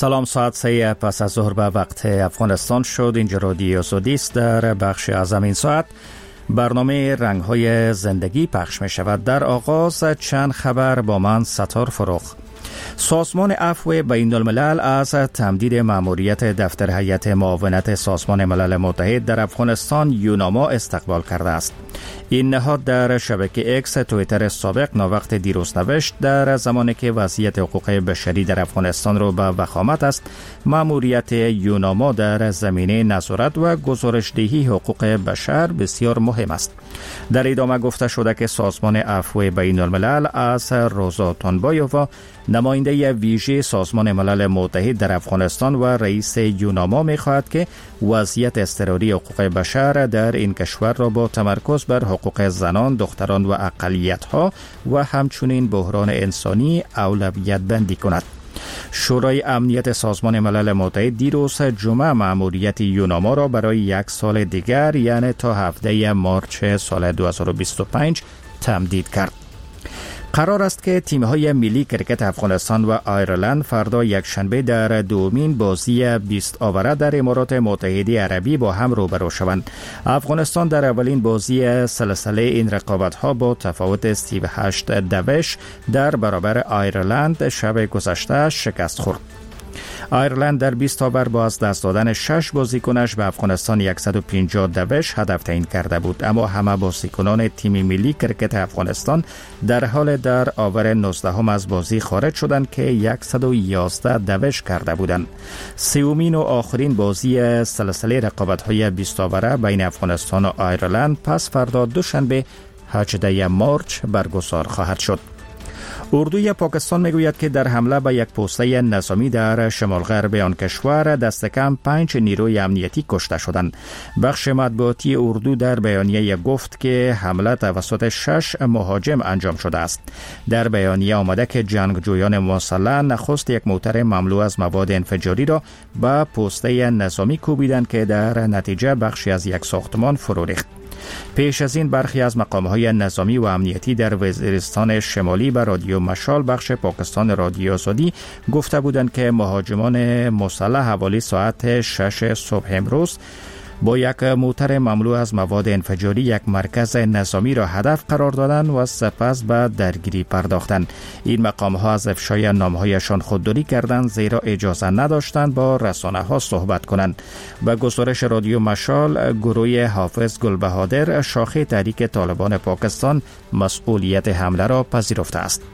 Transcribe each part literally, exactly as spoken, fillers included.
سلام، ساعت سه پس از ظهر به وقت افغانستان شد. اینجا رادیو سعودی است. در بخش از این ساعت برنامه رنگ‌های زندگی پخش می شود. در آغاز چند خبر با من ستار فروخ. سازمان عفو بین الملل از تمدید مأموریت دفتر هیئت معاونت سازمان ملل متحد در افغانستان یوناما استقبال کرده است. این نهاد در شبکه اکس توییتر سابق ناوقت دیروز نوشت در زمانی که وضعیت حقوق بشری در افغانستان را به وخامت است، مأموریت یوناما در زمینه نظارت و گزارش‌دهی حقوق بشر بسیار مهم است. در ادامه گفته شده که سازمان عفو بین الملل از روزا تونبایووا، نماینده ویژه سازمان ملل متحد در افغانستان و رئیس یوناما می‌خواهد که وضعیت اضطراری حقوق بشر در این کشور را با تمرکز بر حقوق زنان، دختران و اقلیت‌ها و همچنین بحران انسانی اولویت بندی کند. شورای امنیت سازمان ملل متحد دیروز جمعه مأموریت یوناما را برای یک سال دیگر، یعنی تا هفته مارچ سال دو هزار و بیست و پنج تمدید کرد. قرار است که تیم‌های ملی کرکت افغانستان و آیرلند فردا یک شنبه در دومین بازی بیست آوره در امارات متحده عربی با هم روبرو شوند. افغانستان در اولین بازی سلسله این رقابت‌ها با تفاوت سی و هشت دوش در برابر آیرلند شب گذشته شکست خورد. آیرلند در بیست آور با از دست دادن شش بازیکنش به افغانستان صد و پنجاه دوش هدف تعیین کرده بود، اما همه بازیکنان تیم ملی کرکت افغانستان در حال در آور نوزدهم از بازی خارج شدند که صد و یازده دوش کرده بودند. سومین و آخرین بازی سلسله رقابت‌های بیست آوره بین افغانستان و آیرلند پس فردا دوشنبه هجدهم مارچ برگزار خواهد شد. اردوی پاکستان میگوید که در حمله به یک پوسته نظامی در شمال غرب آن کشور دست کم پنج نیروی امنیتی کشته شدند. بخش مطبوعاتی اردو در بیانیه گفت که حمله توسط شش مهاجم انجام شده است. در بیانیه آمده که جنگجویان مسلح نخست یک موتر مملو از مواد انفجاری را به پوسته نظامی کوبیدند که در نتیجه بخشی از یک ساختمان فرو ریخت. پیش از این برخی از مقام‌های نظامی و امنیتی در وزیرستان شمالی به رادیو مشال بخش پاکستان رادیو سعودی گفته بودند که مهاجمان مسلح حوالی ساعت شش صبح امروز با یک موتر مملو از مواد انفجاری یک مرکز نظامی را هدف قرار دادند و سپس به درگیری پرداختند. این مقام‌ها از افشای نام‌هایشان خودداری کردند زیرا اجازه نداشتند با رسانه‌ها صحبت کنند. به گزارش رادیو مشال، گروه حافظ گلبهادر شاخه تحریک طالبان پاکستان مسئولیت حمله را پذیرفته است.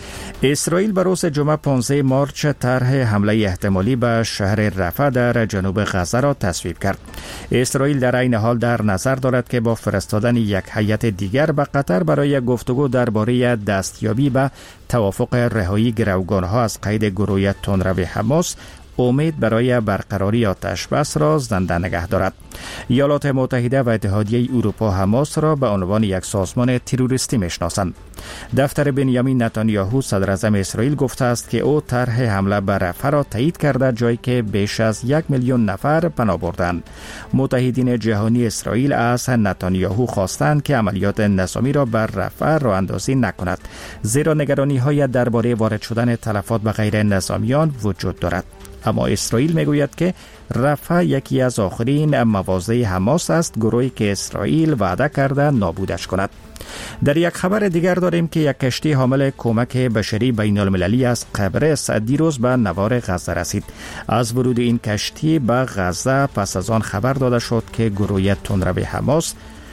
اسرائیل به روز جمعه پانزده مارچ طرح حمله احتمالی به شهر رفح در جنوب غزه را تصویب کرد. اسرائیل در این حال در نظر دارد که با فرستادن یک هیئت دیگر به قطر برای گفتگو درباره دستیابی به توافق رهایی گروگانها از قید گروه تندرو حماس امید برای برقراری آتش بس را زنده نگه دارد. ایالات متحده و اتحادیه اروپا حماس را به عنوان یک سازمان تروریستی میشناسند. دفتر بنیامین نتانیاهو صدر اعظم اسرائیل گفته است که او طرح حمله بر رفح را تایید کرده، جایی که بیش از یک میلیون نفر پناه بردند. متحدین جهانی اسرائیل از نتانیاهو خواستند که عملیات نظامی را بر رفح راه اندازی نکند، زیرا نگرانی‌های درباره وارد شدن تلفات به غیر نظامیان وجود دارد. اما اسرائیل میگوید که رفح یکی از آخرین مواضع حماس است، گروهی که اسرائیل وعده کرده نابودش کند. در یک خبر دیگر داریم که یک کشتی حامل کمک بشری بین المللی از قبرس دیروز به نوار غزه رسید. از ورود این کشتی به غزه پس از آن خبر داده شد که گروه تندرو حماس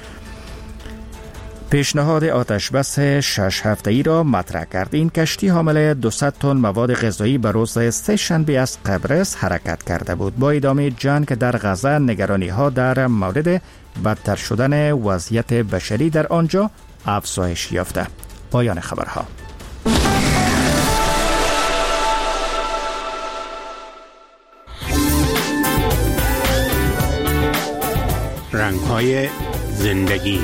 پیشنهاد آتش بس شش هفته‌ای را مطرح کرد. این کشتی حامل دویست تن مواد غذایی به روز سه شنبه از قبرس حرکت کرده بود. با ادامه جنگ در غزه، نگرانی‌ها در مورد بدتر شدن وضعیت بشری در آنجا افزایش یافته. پایان خبرها. رنگ‌های زندگی.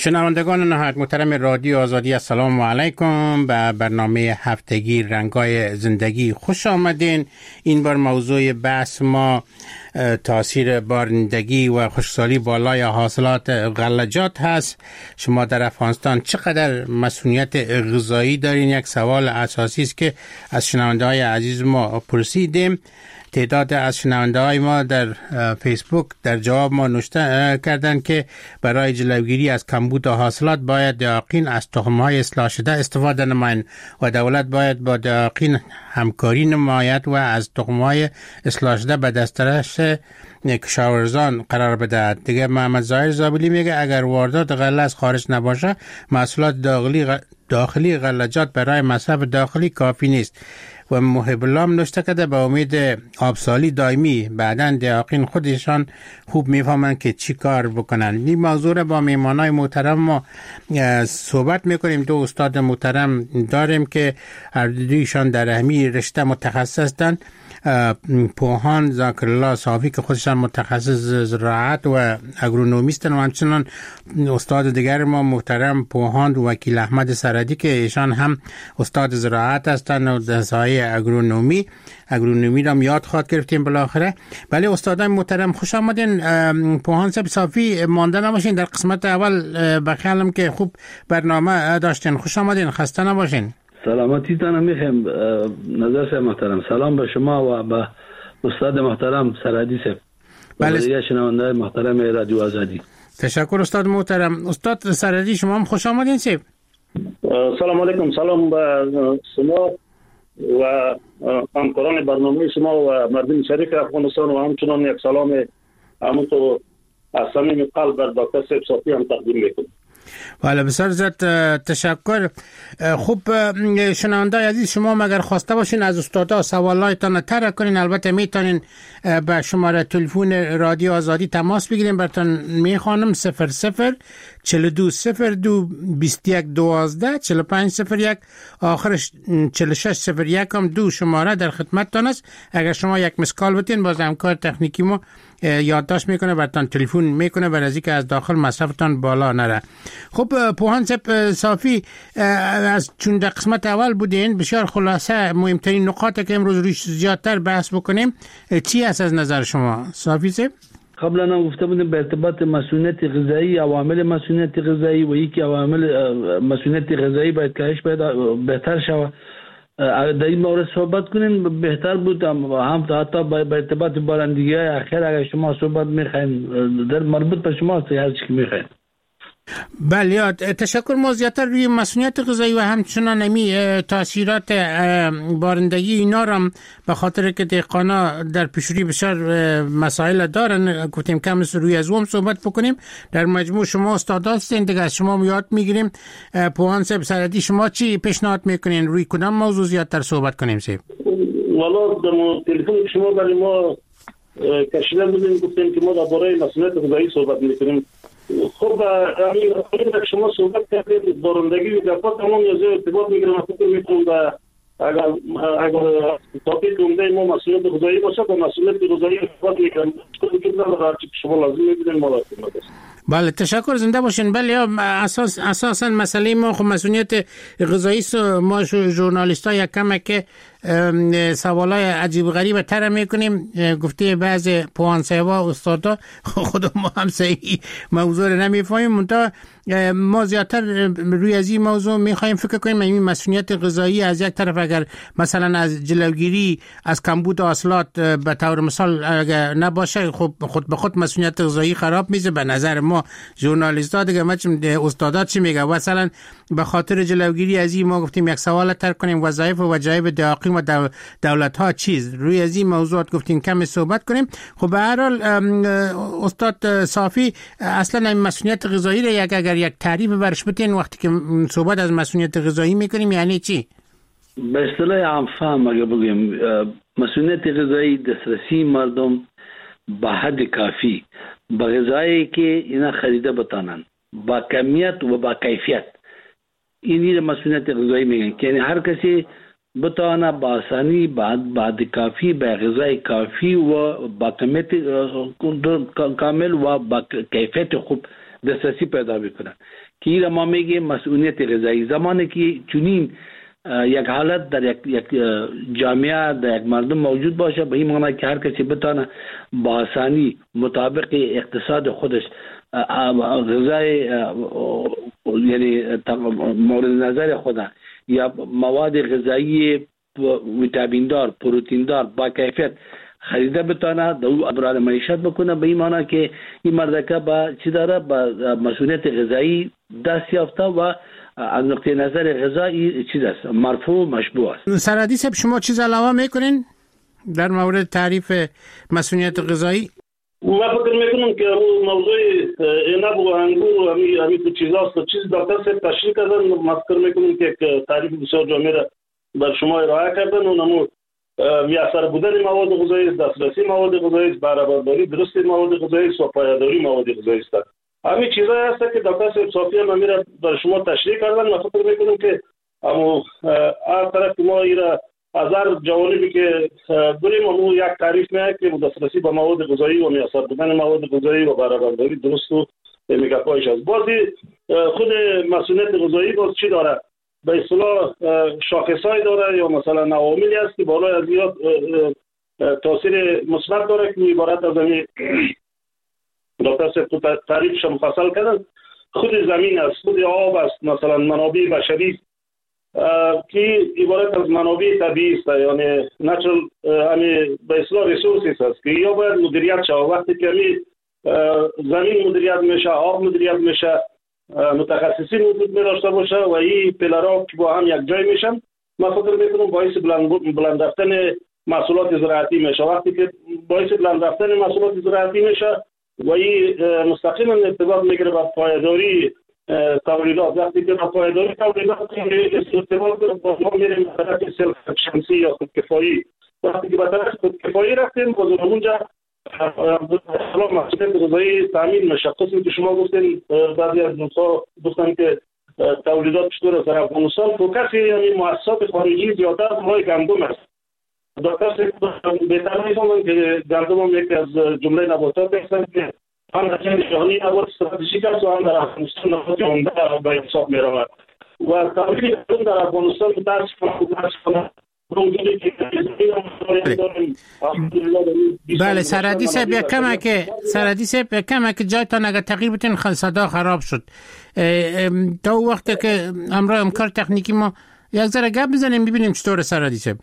شنوندگان نهایت محترم رادیو آزادی، السلام علیکم. به برنامه هفتگی رنگای زندگی خوش آمدین. این بار موضوع بحث ما تاثیر بارندگی و خشکسالی بالای حاصلات غلجات هست. شما در افغانستان چقدر مسئولیت غذایی دارین؟ یک سوال اساسی است که از شنونده های عزیز ما پرسیدیم. تعداد از شنونده های ما در فیسبوک در جواب ما نوشته کردند که برای جلوگیری از کمبود حاصلات باید دقیقاً از تخم‌های اصلاح شده استفاده نمایند و دولت باید با دقیقاً همکاری نماید و از تخم‌های اصلاح شده به دسترس کشاورزان قرار بده. دیگه محمد ظاهر زابلی میگه اگر واردات غله از خارج نباشه، محصولات داخلی داخلی غلجات برای مصرف داخلی کافی نیست. و محب الله نوشته کرده به امید آبسالی دائمی، بعداً دقیقاً خودشان خوب میفهمند که چی کار بکنن. این موضوع را با میهمانای محترم ما صحبت میکنیم. دو استاد محترم داریم که هر دویشان در همین رشته متخصص هستند. پوهان ذاکر الله صافی که خودشان متخصص زراعت و اگرونومیستن و همچنان استاد دیگر ما محترم پوهان وکیل احمد سرحدی که ایشان هم استاد زراعت هستند و در سایه اگرونومی اگرونومی را یاد خواهد گرفتیم بالاخره. ولی استادان محترم خوش آمدین. پوهان صاحب صافی مانده نباشین، در قسمت اول بخیالم که خوب برنامه داشتین. خوش آمدین، خسته نباشین. سلامتی تان میخوام نظر صاحب محترم. سلام به شما و به استاد محترم سرحدی صاحب. بله. دیگه شنونده محترم رادیو آزادی. تشکر استاد محترم. استاد سرحدی شما هم خوش آمدین صاحب. سلام علیکم. سلام به شما و همکاران برنامه شما و مردم شریف افغانستان و همچنان یک سلام همونطور از صمیم قلب بر دکتر صاحب صافی هم تقدیم میکنم. بله بسیار زیاد تشکر. خوب شنونده عزیز، شما مگر خواسته باشین از استادا سوالایتان طرح کنین، البته میتونین به شماره تلفن رادیو آزادی تماس بگیرین. براتون میخوانم صفر صفر چهل و دو صفر دو بیست و یک دوازده چهل و پنج صفر یک آخرش چهل و شش صفر یک هم دو شماره در خدمتتان است. اگر شما یک مسکال بتین باز همکار تکنیکی ما یادداشت میکنه براتون تلفن میکنه برای اینکه از داخل مصرفتان بالا نره. خب پوهان صاحب صافی، از چون در قسمت اول بودین بسیار خلاصه مهمترین نقاط که امروز روش زیادتر بحث بکنیم چی هست از نظر شما صافی صاحب؟ قبلا هم گفته بودیم به ارتباط مسئولیت غذایی، عوامل مسئولیت غذایی و یکی عوامل مسئولیت غذایی باید کاهش بهتر شود. در این مورد صحبت کنیم بهتر بود. هم حتی به ارتباط بارندگی اخیر اگر شما صحبت میخواین در مربوط به شما هست هر چی که میخواین. بله تشکر. ما زیادتر روی مسئولیت غذایی و همچنان امی تاثیرات بارندگی اینا را به خاطر که دهقانا در پیشروی بسیار مسائل دارن گفتیم کم روی از اون صحبت بکنیم. در مجموع شما استاد هستین دیگه، از شما یاد میگیریم. پوهان صاحب سرحدی شما چی پیشنهاد میکنین؟ روی کدام موضوع زیادتر صحبت کنیم صاحب؟ والا در تلفن شما برای ما کشیده بودیم گفتیم که ما درباره مسئولیت غذایی صحبت میکنیم. خب اگر شما صحبت کردید بارندگی و دفعه تمام یه ارتباط میگیرم فکر میکنم و اگر اگر تاکید کنده ما مسئولیت غذایی باشه و مسئولیت غذایی ارتباط میکنم وجود نداره هرچی که شما لازم میبینید ما لازم نداره. بله تشکر، زنده باشین. بله اساس اساسا مسئله ما خب مسئولیت غذایی است. ما ژورنالیست ها یک کم که سوالای عجیب غریب طرح میکنیم. گفته بعض پوهان صاحبا استادا خود ما هم صحیح موضوع رو نمیفهمیم، منتها ما زیادتر روی از این موضوع میخوایم فکر کنیم. این مسئولیت غذایی از یک طرف اگر مثلا از جلوگیری از کمبود حاصلات به طور مثال اگر نباشه خب خود به خود مسئولیت غذایی خراب میشه. به نظر ما ژورنالیست‌ها دیگه ما استادات چی میگه مثلا به خاطر جلوگیری از این ما گفتیم یک سوال طرح کنیم وظایف و وجایب دقیق و دولت ها چیز روی از این موضوعات گفتیم کم صحبت کنیم. خب به هر حال استاد صافی اصلا این مسئولیت غذایی را یک اگر یک تعریف برش بتین وقتی که صحبت از مسئولیت غذایی میکنیم یعنی چی؟ به اصطلاح عام فهم اگر بگیم مسئولیت غذایی دسترسی مردم به حد کافی به غذایی که اینا خریده بتانن با کمیت و با کیفیت، اینی مسئولیت غذایی میگن که یعنی هر کسی بتانه با آسانی بعد بعد کافی به غذای کافی و با کمیت کامل و با کیفیت خوب دسترسی پیدا بکنن. که این ما میگیم مسئولیت غذایی. زمانی که چنین یک حالت در یک, یک جامعه در یک مردم موجود باشه، به این معنی که هر کسی بتانه با آسانی مطابق اقتصاد خودش غذای یعنی مورد نظر خدا یا مواد غذایی ویتامین دار، پروتئین دار با کیفیت خریده بتانه در او ابرار معیشت بکنه، به این معنی که این مردکه با چی داره، با مسئولیت غذایی دست یافته و از نقطه نظر غذایی چیز است، مرفوع مشروع است. سرحدی صاحب شما چیز علاوه میکنین در مورد تعریف مسئولیت غذایی؟ ما فکر میکنم که موضوع عنب و انگور و همین همین چیزاست، چیز دکتر صاحب تشریح کردن. ما فکر میکنم که تعریف بسیار جامع را بر شما ارائه کردن و نمو میسر بودن مواد غذایی، دسترسی مواد غذایی، برابرداری درست مواد غذایی و پایداری مواد غذایی است. همین چیزایی هست که دکتر صاحب صافی هم میره بر شما تشریح کردن. من فکر میکنم که اما از طرف ما ایرا از هر جوانبی که بریم اما یک تعریف میاد که دسترسی به مواد غذایی و میسر بودن مواد غذایی و برابرداری درست و میگپایش است. بازی خود مسئولیت غذایی باز چی داره؟ به اصطلاح شاخصای داره یا مثلا عواملی است که بالای از زیاد تاثیر مثبت داره که عبارت از همین دکتر صاحب تعریفش مفصل کردن. خود زمین است، خود آب است، مثلا منابع بشری که عبارت از منابع طبیعی است، یعنی نچرال همین به اصطلاح ریسورسز است که یا باید مدیریت شود. وقتی که همین زمین مدیریت میشه، آب مدیریت میشه، متخصصین وجود می داشته باشه و این پلرها که با هم یک جای میشن، من فکر میکنم باعث بلند بلند رفتن محصولات زراعتی میشه. وقتی که باعث بلند رفتن محصولات زراعتی میشه و این مستقیما ارتباط میگیره با پایداری تولیدات. وقتی که با پایداری تولیدات ارتباط با ما میریم به طرف سلف شمسی یا خودکفایی. وقتی که به طرف خودکفایی رفتیم باز اونجا سلام مسئولیت غذایی تامین میشه. قسمی که شما گفتین بعضی از دوستان گفتن که تولیدات چطور است در افغانستان، فوکس یعنی مؤسسات خارجی زیادتر برای گندم است. دکتر بهتر می‌فهمن که گندم هم یکی از جمله نباتات هستند که هم در جهانی نبات استراتژیک است و هم در افغانستان نبات عمده به حساب می‌رود و تاریخ در افغانستان متأسفانه بله. سرحدی صاحب یک کمه که سرحدی صاحب یک کمه که جایتان اگر تغییر بتین صدا خراب شد. تا وقتی که امروز امکار تکنیکی ما یک ذره گپ بزنیم ببینیم چطور. سرحدی صاحب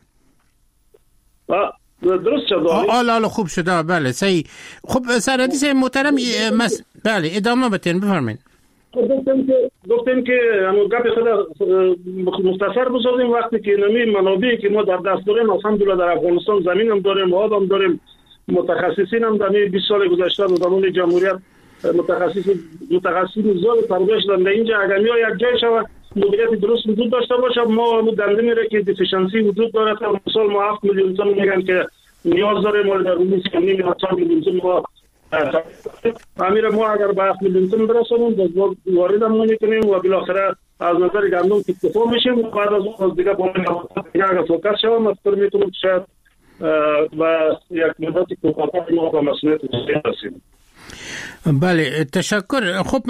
درست شد؟ آلا آلا خوب شده. بله صحیح. خب سرحدی صاحب محترم مس... بله ادامه بتین بفرمایید. گفتم که گفتم که همون گپ خود مختصر بسازیم. وقتی که نمی منابعی که ما در دست داریم الحمدلله در افغانستان زمین هم داریم، آب هم داریم، متخصصین هم در بیست سال گذشته در زمان جمهوریت متخصص متخصصین زیاد تربیت شدن. در اینجا اگر یا یک جای شود مدیریت درست وجود داشته باشه، ما دنده میره که دیفیشنسی وجود داره. تا مثلا ما هفت میلیون تن میگن که نیاز داره، ما در روز که نیم هزار میلیون تن ما امیر ما اگر به هفت میلیون تن برسونیم باز وارد هم نمی‌کنیم و بالاخره از نظر گندم اکتفا میشیم و بعد از اون دیگه با دیگه اگر فوکس شوم مستر میتونم شاید و یک مدتی کوتاه ما به مسئولیت رسیدیم. بله تشکر. خب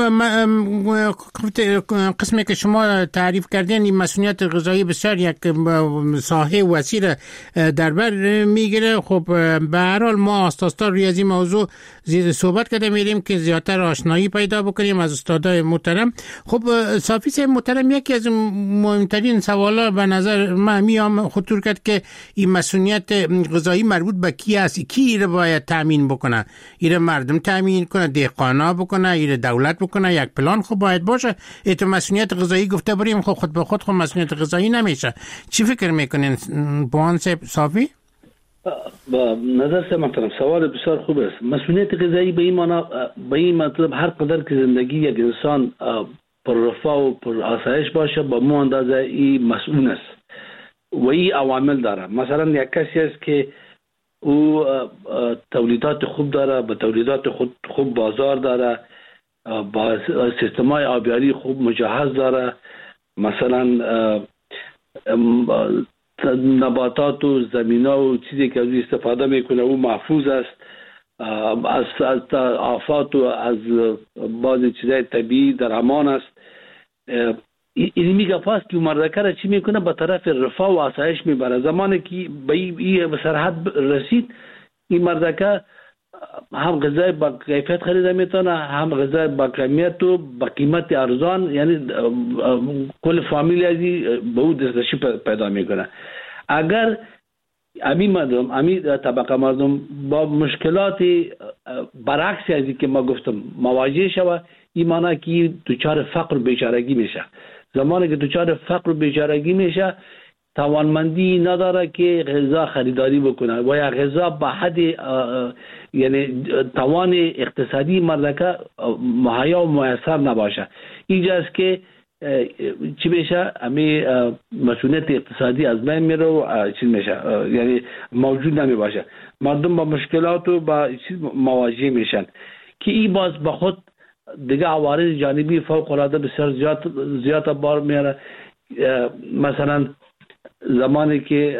قسمی که شما تعریف کردین این مسئولیت غذایی بسیار یک ساحه وسیع در بر میگیره. خب به هر حال ما استاد روی از این موضوع زیاد صحبت کرده میریم که زیادتر آشنایی پیدا بکنیم از استادای محترم. خب صافی صاحب محترم یکی از مهمترین سوالا به نظر من میام خطور کرد که این مسئولیت غذایی مربوط به کی است؟ کی ایره باید تامین بکنه؟ ایره مردم تامین کنه، دهقانا بکنه، ایره دولت بکنه؟ یک پلان خب باید باشه. ایتو مسئولیت غذایی گفته بریم خب خود به خود خب مسئولیت غذایی نمیشه. چی فکر میکنین بوان صاحب صافی؟ با نظر سے محترم سوال بسیار خوب است. مسئولیت غذایی به این معنی به این مطلب هر قدر که زندگی یک انسان پر رفاه و پر آسایش باشه با مو اندازه این مسئول است و این عوامل داره. مثلا یک کسی است که او تولیدات خوب داره، با تولیدات خود خوب بازار داره، با سیستم‌های آبیاری خوب مجهز داره، مثلا نباتات و زمینا و چیزی که از استفاده میکنه او محفوظ است، از از آفات و از بعض چیزای طبیعی در امان است. این میگه فاست که مردکه را چی میکنه به طرف رفاه و آسایش میبره. زمانی که به این سرحد رسید این مردکه هم غذای با کیفیت خریده میتونه، هم غذای با کمیت و با قیمت ارزان، یعنی کل فامیل ازی به اون دسترسی پیدا میکنه. اگر امی مردم امی طبقه مردم با مشکلات برعکس ازی که ما گفتم مواجه شود، این معنی که دچار فقر و بیچارگی میشه. زمانی که دچار فقر و بیچارگی میشه توانمندی نداره که غذا خریداری بکنه و یا غذا به حد یعنی توان اقتصادی مردکه مهیا و میسر نباشه. اینجاست که چی بشه امی مسئولیت اقتصادی از بین میره و چی میشه یعنی موجود نمی باشه. مردم با مشکلات و با مواجه میشن که این باز به خود دیگه عوارض جانبی فوق العاده بسیار زیاد زیاد بار میاره. مثلا زمانی که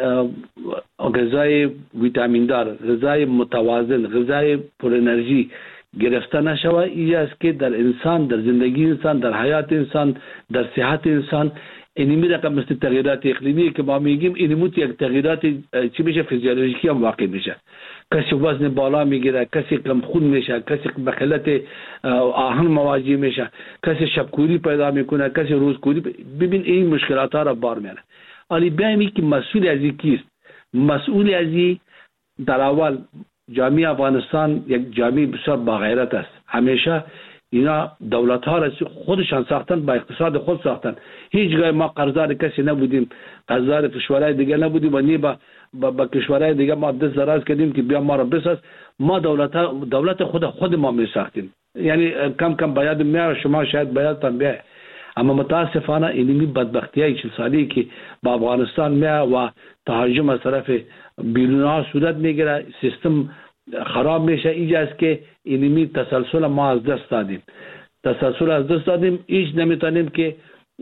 غذای ویتامین دار، غذای متوازن، غذای پر انرژی گرفته نشود، اینجاست که در انسان، در زندگی انسان، در حیات انسان، در صحت انسان اینمی رقم مثل تغییرات اقلیمی که ما میگیم اینمون یک تغییرات چی میشه فیزیولوژیکی هم واقع میشه. کسی وزن بالا میگیره، کسی کم خون میشه، کسی به خلط آهن مواجه میشه، کسی شبکوری پیدا میکنه، کسی روزکوری. ببین این مشکلات ها را بار میاره. ولی بیایم که مسئول از این کیست؟ مسئول از این در اول جامعه افغانستان یک جامعه بسیار با غیرت است. همیشه اینا دولت ها را خودشان ساختن، با اقتصاد خود ساختن. هیچ جای ما قرضدار کسی نبودیم، قرضدار کشورهای دیگه نبودیم و نی با با, با کشورهای دیگه ما دست دراز کردیم که بیا ما را بساز. ما دولت ها دولت خود خود ما می ساختیم. یعنی کم کم باید میاد، شما شاید بایدتان بیاید. اما متاسفانه اینمی بدبختیای چل سالی که با افغانستان میاد و تهاجم از طرف بیرون ها صورت میگیره، سیستم خراب میشه. اینجاست که اینمی تسلسل ما از دست دادیم. تسلسل از دست دادیم. هیچ نمیتونیم که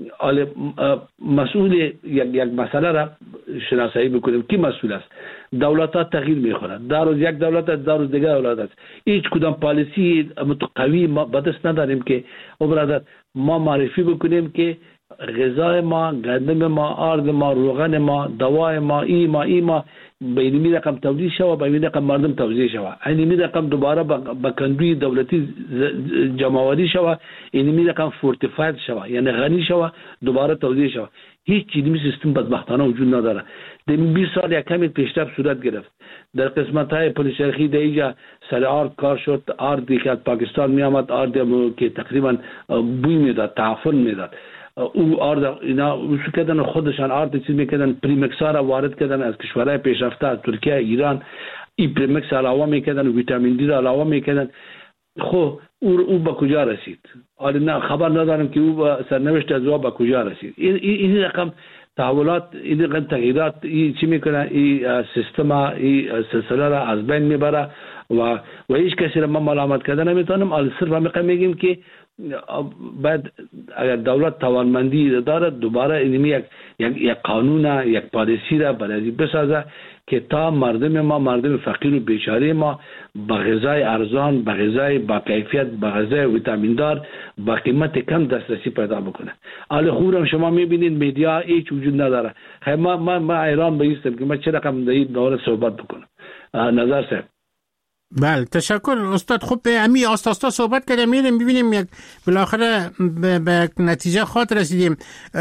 مسئول یک, یک مسئله را شناسایی بکنیم. کی مسئول است؟ دولت ها تغییر میخورند. در روز یک دولت است، در روز دیگر دولت است. هیچ کدام پالیسی قوی ما به دست نداریم که او برادر ما معرفی بکنیم که غذای ما، گندم ما، آرد ما، روغن ما، دوای ما، ای ما ای ما به اینمی رقم تولید شود، به اینمی رقم مردم توزیع شود. اینمی رقم دوباره به کندوی دولتی جمع‌آوری شود، اینمی رقم فورتیفاید شود، یعنی غنی شود، دوباره توزیع شود. هیچ چیزی سیستم بدبختانه وجود نداره. در بیست سال یک کمی پیشرفت صورت گرفت. در قسمت های پلیسرخی در اینجا سر آرد کار شد. آردی که از پاکستان می آمد، آردی که تقریبا بوی میداد، تعفن میداد. او آرد اینا وسو کردن خودشان آرد چیز میکردن، پریمکس ها را وارد کردن از کشورهای پیشرفته، از ترکیه، ایران. این پریمکس علاوه میکردن، ویتامین دی را علاوه میکردن. خب او او به کجا رسید؟ حالا نه خبر ندارم که او با سرنوشت از او به کجا رسید. این این رقم تحولات، این رقم تغییرات این چی میکنه؟ این سیستم، این سلسله را از بین میبره و و هیچ کسی را ما ملامت کردن نمیتونم. ولی صرف هم میگیم که بعد اگر دولت توانمندی داره دوباره اینمی یک یک قانون، یک پالیسی را برای بسازه که تا مردم ما، مردم فقیر و بیچاره ما با غذای ارزان، با غذای با کیفیت، با غذای ویتامین دار، با قیمت کم دسترسی پیدا بکنه. حالا خودم شما میبینید مدیا هیچ وجود نداره. خیلی ما ما ما ایران بایستم که ما چه رقم در این دوره صحبت بکنم. نظر صاحب. بله تشکر استاد. خوب به امی آستاستا صحبت کردیم، میریم ببینیم یک بالاخره به نتیجه خاطر رسیدیم.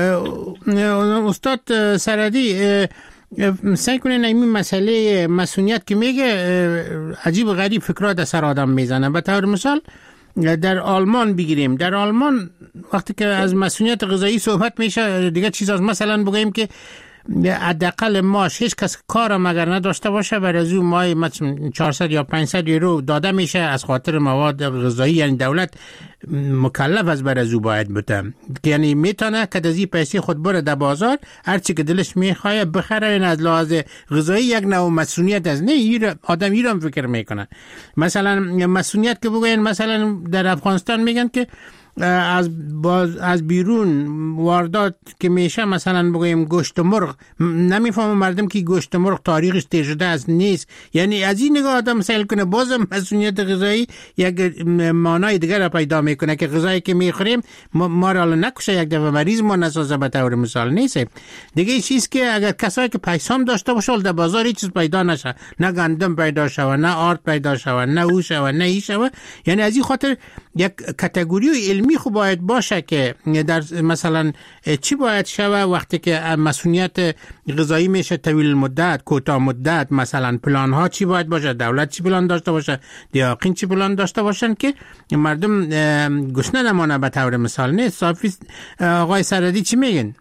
استاد سرحدی سعی کنین این مسئله مسئولیت که میگه عجیب و غریب فکرات در سر آدم میزنه. به طور مثال در آلمان بگیریم، در آلمان وقتی که از مسئولیت غذایی صحبت میشه دیگه چیز از مثلا بگیم که حداقل ماش هیچ کس کارم اگر نداشته باشه برای از اون ماه مثلا چهارصد یا پانصد یورو داده میشه از خاطر مواد غذایی. یعنی دولت مکلف از برای از او باید بده، یعنی میتونه که از این پیسه خود بره در بازار هرچی که دلش میخواه بخره. این از لحاظ غذایی یک نوع مسئولیت از نه ایر آدم ایران فکر میکنه. مثلا مسئولیت که بگوین مثلا در افغانستان میگن که از باز از بیرون واردات که میشه، مثلا بگویم گوشت مرغ، نمیفهمم مردم که گوشت مرغ تاریخش تیر شده است نیست. یعنی از این نگاه آدم سیل کنه بازم مسئولیت غذایی یک معنای دیگر را پیدا میکنه که غذایی که میخوریم ما را نکشه، یک دفعه مریض ما نسازه به طور مثال نیست. دیگه چیز که اگر کسایی که پیسام داشته باشه در بازار هیچ چیز پیدا نشه، نه گندم پیدا شوه، نه آرد پیدا شوه، نه او شوه، نه ای شوه. یعنی از این خاطر یک کاتگوری علمی خوب باید باشه که در مثلا چی باید شوه وقتی که مسئولیت غذایی میشه طویل مدت، کوتاه مدت، مثلا پلان ها چی باید باشه، دولت چی پلان داشته باشه، دیاقین چی پلان داشته باشن که مردم گشنه نمانه به طور مثال نیست. صافی آقای سردی چی میگن؟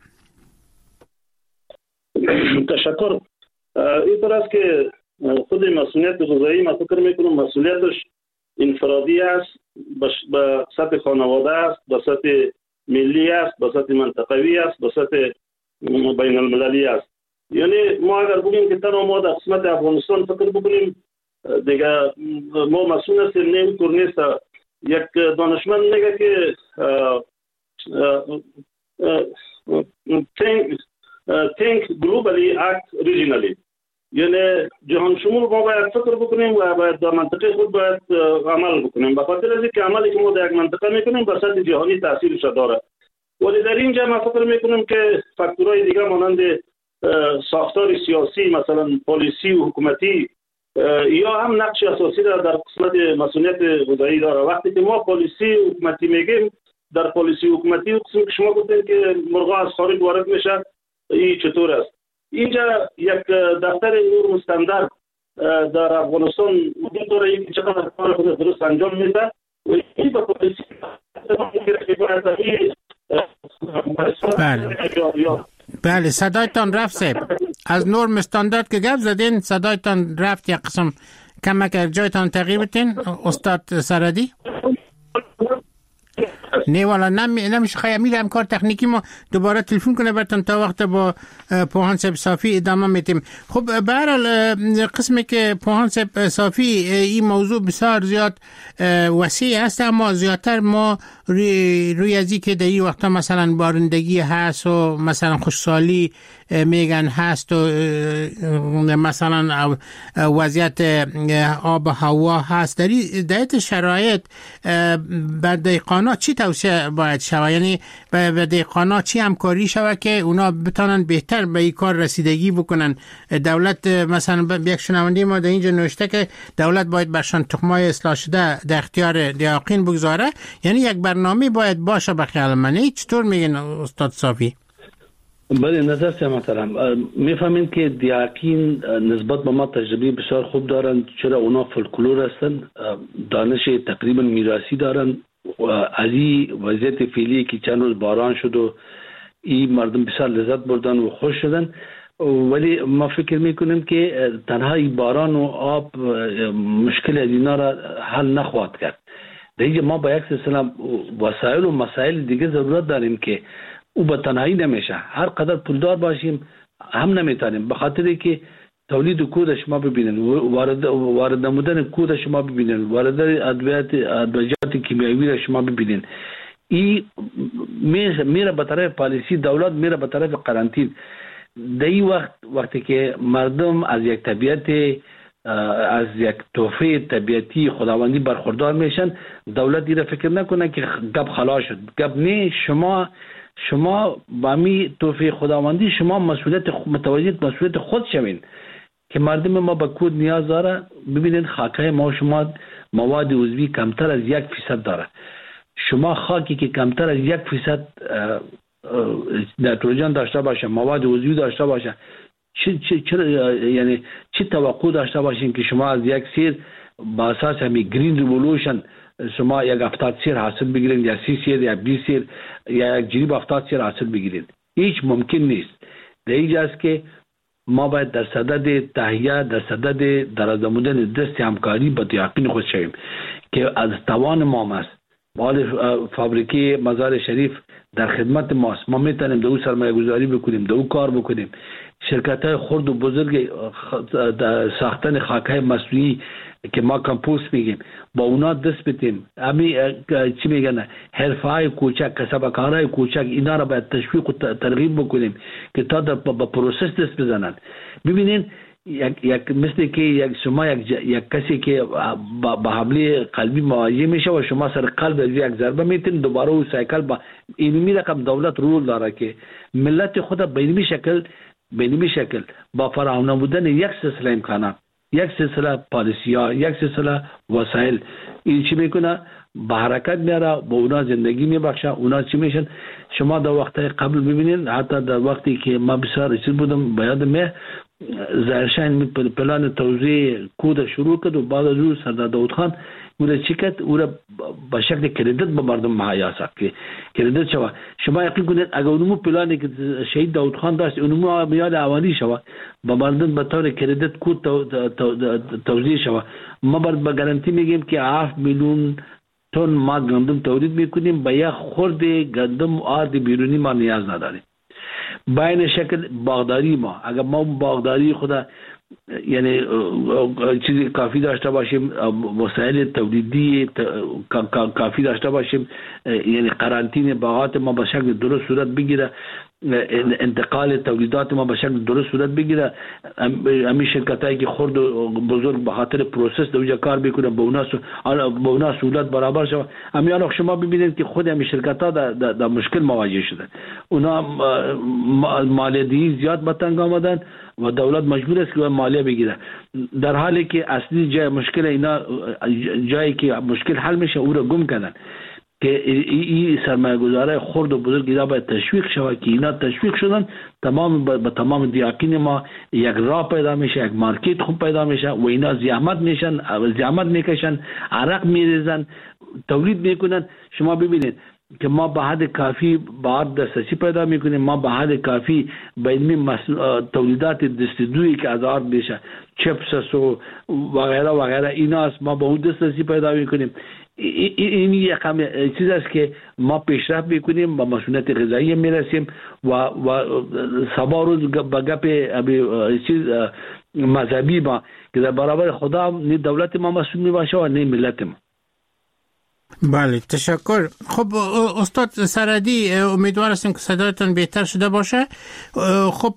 تشکر. این طور است که خود مسئولیت غذایی من فکر میکنم مسئولیتش انفرادی است، به سطح خانواده است، به سطح ملی است، به سطح منطقوی است، به سطح بین المللی است. یعنی ما اگر بگیم که تنها ما در قسمت افغانستان فکر بکنیم دیگه ما مسئول هستیم، نه اینطور نیست. یک دانشمند میگه که think, think globally, act regionally. یعنی جهان شمول ما باید فکر بکنیم و باید در منطقه خود باید عمل بکنیم، به خاطر از اینکه عملی که ما در یک منطقه میکنیم به سطح جهانی تاثیرش داره. ولی در اینجا ما فکر میکنیم که فاکتورهای دیگه مانند ساختار سیاسی، مثلا پالیسی و حکومتی یا هم نقش اساسی در قسمت مسئولیت غذایی داره. وقتی که ما پالیسی و حکومتی میگیم، در پالیسی و حکومتی قسم که شما گفتید که مرغا از خارج وارد میشه، این چطور است؟ اینجا یک دفتر نور مستندر در افغانستان وجود داره که چقدر کار خود درست انجام میده و این با پالیسی بله بله صدایتان رفت صاحب. از نور مستندر که گپ زدین صدایتان رفت، یک قسم کمک جایتان تغییر بتین استاد سردی. نه والا نمیشه خیلی میرم کار تکنیکی ما دوباره تلفن کنه براتون تا وقت با پوهان صاحب صافی ادامه میدیم. خب به هر حال قسمی که پوهان صاحب صافی این موضوع بسیار زیاد وسیع است، اما زیادتر ما روی روی ازی که در این وقتا مثلا بارندگی هست و مثلا خوشسالی میگن هست و مثلا وضعیت آب و هوا هست، در این شرایط به دهقانا چی توصیه باید شود؟ یعنی به دهقانا چی همکاری شود که اونا بتونن بهتر به این کار رسیدگی بکنن؟ دولت مثلا یک شنونده ما در اینجا نوشته که دولت باید برشان تخمای اصلاح شده در اختیار دیاقین بگذاره، یعنی یک برنامه باید باشه به خیال من. چطور میگن استاد صافی؟ بله نظر سه محترم، میفهمین که دیاقین نسبت به ما تجربه بسیار خوب دارن، چرا اونا فولکلور هستن، دانش تقریبا میراثی دارن و از این وضعیت فعلی که چند روز باران شد و این مردم بسیار لذت بردن و خوش شدن. ولی ما فکر میکنیم که تنها باران و آب مشکل از اینا را حل نخواهد کرد. دیگه ما با یک سلسله وسایل و مسائل دیگه ضرورت داریم که او به تنهایی نمیشه. هر قدر پولدار باشیم هم نمیتونیم، به خاطر که تولید کود شما ببینن، وارد وارد نمودن کود شما ببینن، وارد ادویات ادویات کیمیایی را شما ببینن. این میره به طرف پالیسی دولت، میره به طرف قرنطین. در این وقت وقتی که مردم از یک طبیعت از یک تحفه طبیعتی خداوندی برخوردار میشن، دولت دیره فکر نکنه که گپ خلاص شد. گپ نه، شما شما با می تحفه خداوندی شما مسئولیت متوجه مسئولیت خود شوین که مردم ما به کود نیاز داره. ببینید خاکای ما شما مواد عضوی کمتر از یک فیصد داره. شما خاکی که کمتر از یک فیصد نایتروژن داشته باشه، مواد عضوی داشته باشه، چه چه چه یعنی چه توقع داشته باشین که شما از یک سیر با اساس همین گرین ریولوشن شما یک هفتاد سیر حاصل بگیرید یا سی سیر یا بیست سیر یا یک جریب هفتاد سیر حاصل بگیرید؟ هیچ ممکن نیست. در اینجاست که ما باید در صدد تهیه، در صدد درآمدن دست همکاری با دیاقین خود شویم که از توان ما است. مال فابریکه مزار شریف در خدمت ماست، ما میتونیم دو سرمایه گذاری بکنیم، دو کار بکنیم. شرکت های خرد و بزرگ ساختن خاکهای مصنوعی که ما کمپوست میگیم با اونا دست بدیم. همین چی میگن حرفه‌های کوچک، کسب‌کارهای کوچک، اینا را باید تشویق و ترغیب بکنیم که تا در با پروسس دست بزنن. ببینین یک یک مثل که یک شما یک یک کسی که با حمله قلبی مواجه میشه و شما سر قلب یک ضربه میتین، دوباره اون سایکل با اینمی رقم دولت رول داره که ملت خود به اینمی شکل به اینمی شکل با فراهم نمودن یک سلسله امکانات، یک سلسله پالیسی ها، یک سلسله وسایل، این چی میکنه؟ به حرکت میاره، با اونا زندگی میبخشه. اونا چی میشن؟ شما در وقت قبل ببینید، حتی در وقتی که ما بسیار رسید بودم به یاد می ظاهرشاین پلان توزیع کود شروع کرد و بعد از اون سردار داود خان او را چی کرد؟ او را به شکل کردیت به مردم مهیا ساخت که کردیت شود. شما یقین کنید اگر اونمو پلانی که شهید داود خان داشت اونمو میاد اوانی شود به مردم به طور کردیت کود توزیع شود، ما باید به گارانتی میگیم که هفت میلیون تن ما گندم تولید میکنیم، به یک خورده گندم آرد بیرونی ما نیاز نداریم. باین شکل باغداری ما، اگر ما باغداری خدا یعنی چیزی کافی داشته باشیم، وسایل تولیدی کافی داشته باشیم، یعنی قرنطینه باغات ما به شکل درست صورت بگیره، انتقال تولیدات ما به شکل درست صورت بگیره، همین شرکتایی که خرد و بزرگ به خاطر پروسس دوجا کار میکنه به اونا به اونا سهولت برابر شود. همین شما ببینید که خود همین شرکت‌ها در, در, در مشکل مواجه شدن، اونا مالیه زیاد به تنگ آمدن و دولت مجبور است که مالیه بگیره، در حالی که اصلی جای مشکل اینا جایی که مشکل حل میشه او را گم کردن که این سرمایه‌گذارای خرد و بزرگ اینا باید تشویق شود که اینا تشویق شدن تمام به تمام دیاکین ما یک راه پیدا میشه، یک مارکت خوب پیدا میشه و اینا زحمت میشن، زحمت میکشن، عرق میریزن، تولید میکنن. شما ببینید که ما به حد کافی بار دسترسی پیدا میکنیم، ما به حد کافی به این تولیدات دستی دویی که از آرد میشه، چپس و وغیره وغیره اینا است، ما به اون دسترسی پیدا میکنیم. این یک چیز است که ما پیشرفت میکنیم، با مسئولیت غذایی میرسیم و و سبا روز به گپ چیز مذهبی ما که در برابر خدا نه دولت ما مسئول میباشه و نه ملت ما. بله تشکر. خب استاد سرحدی، امیدوار هستیم که صدایتان بهتر شده باشه. خب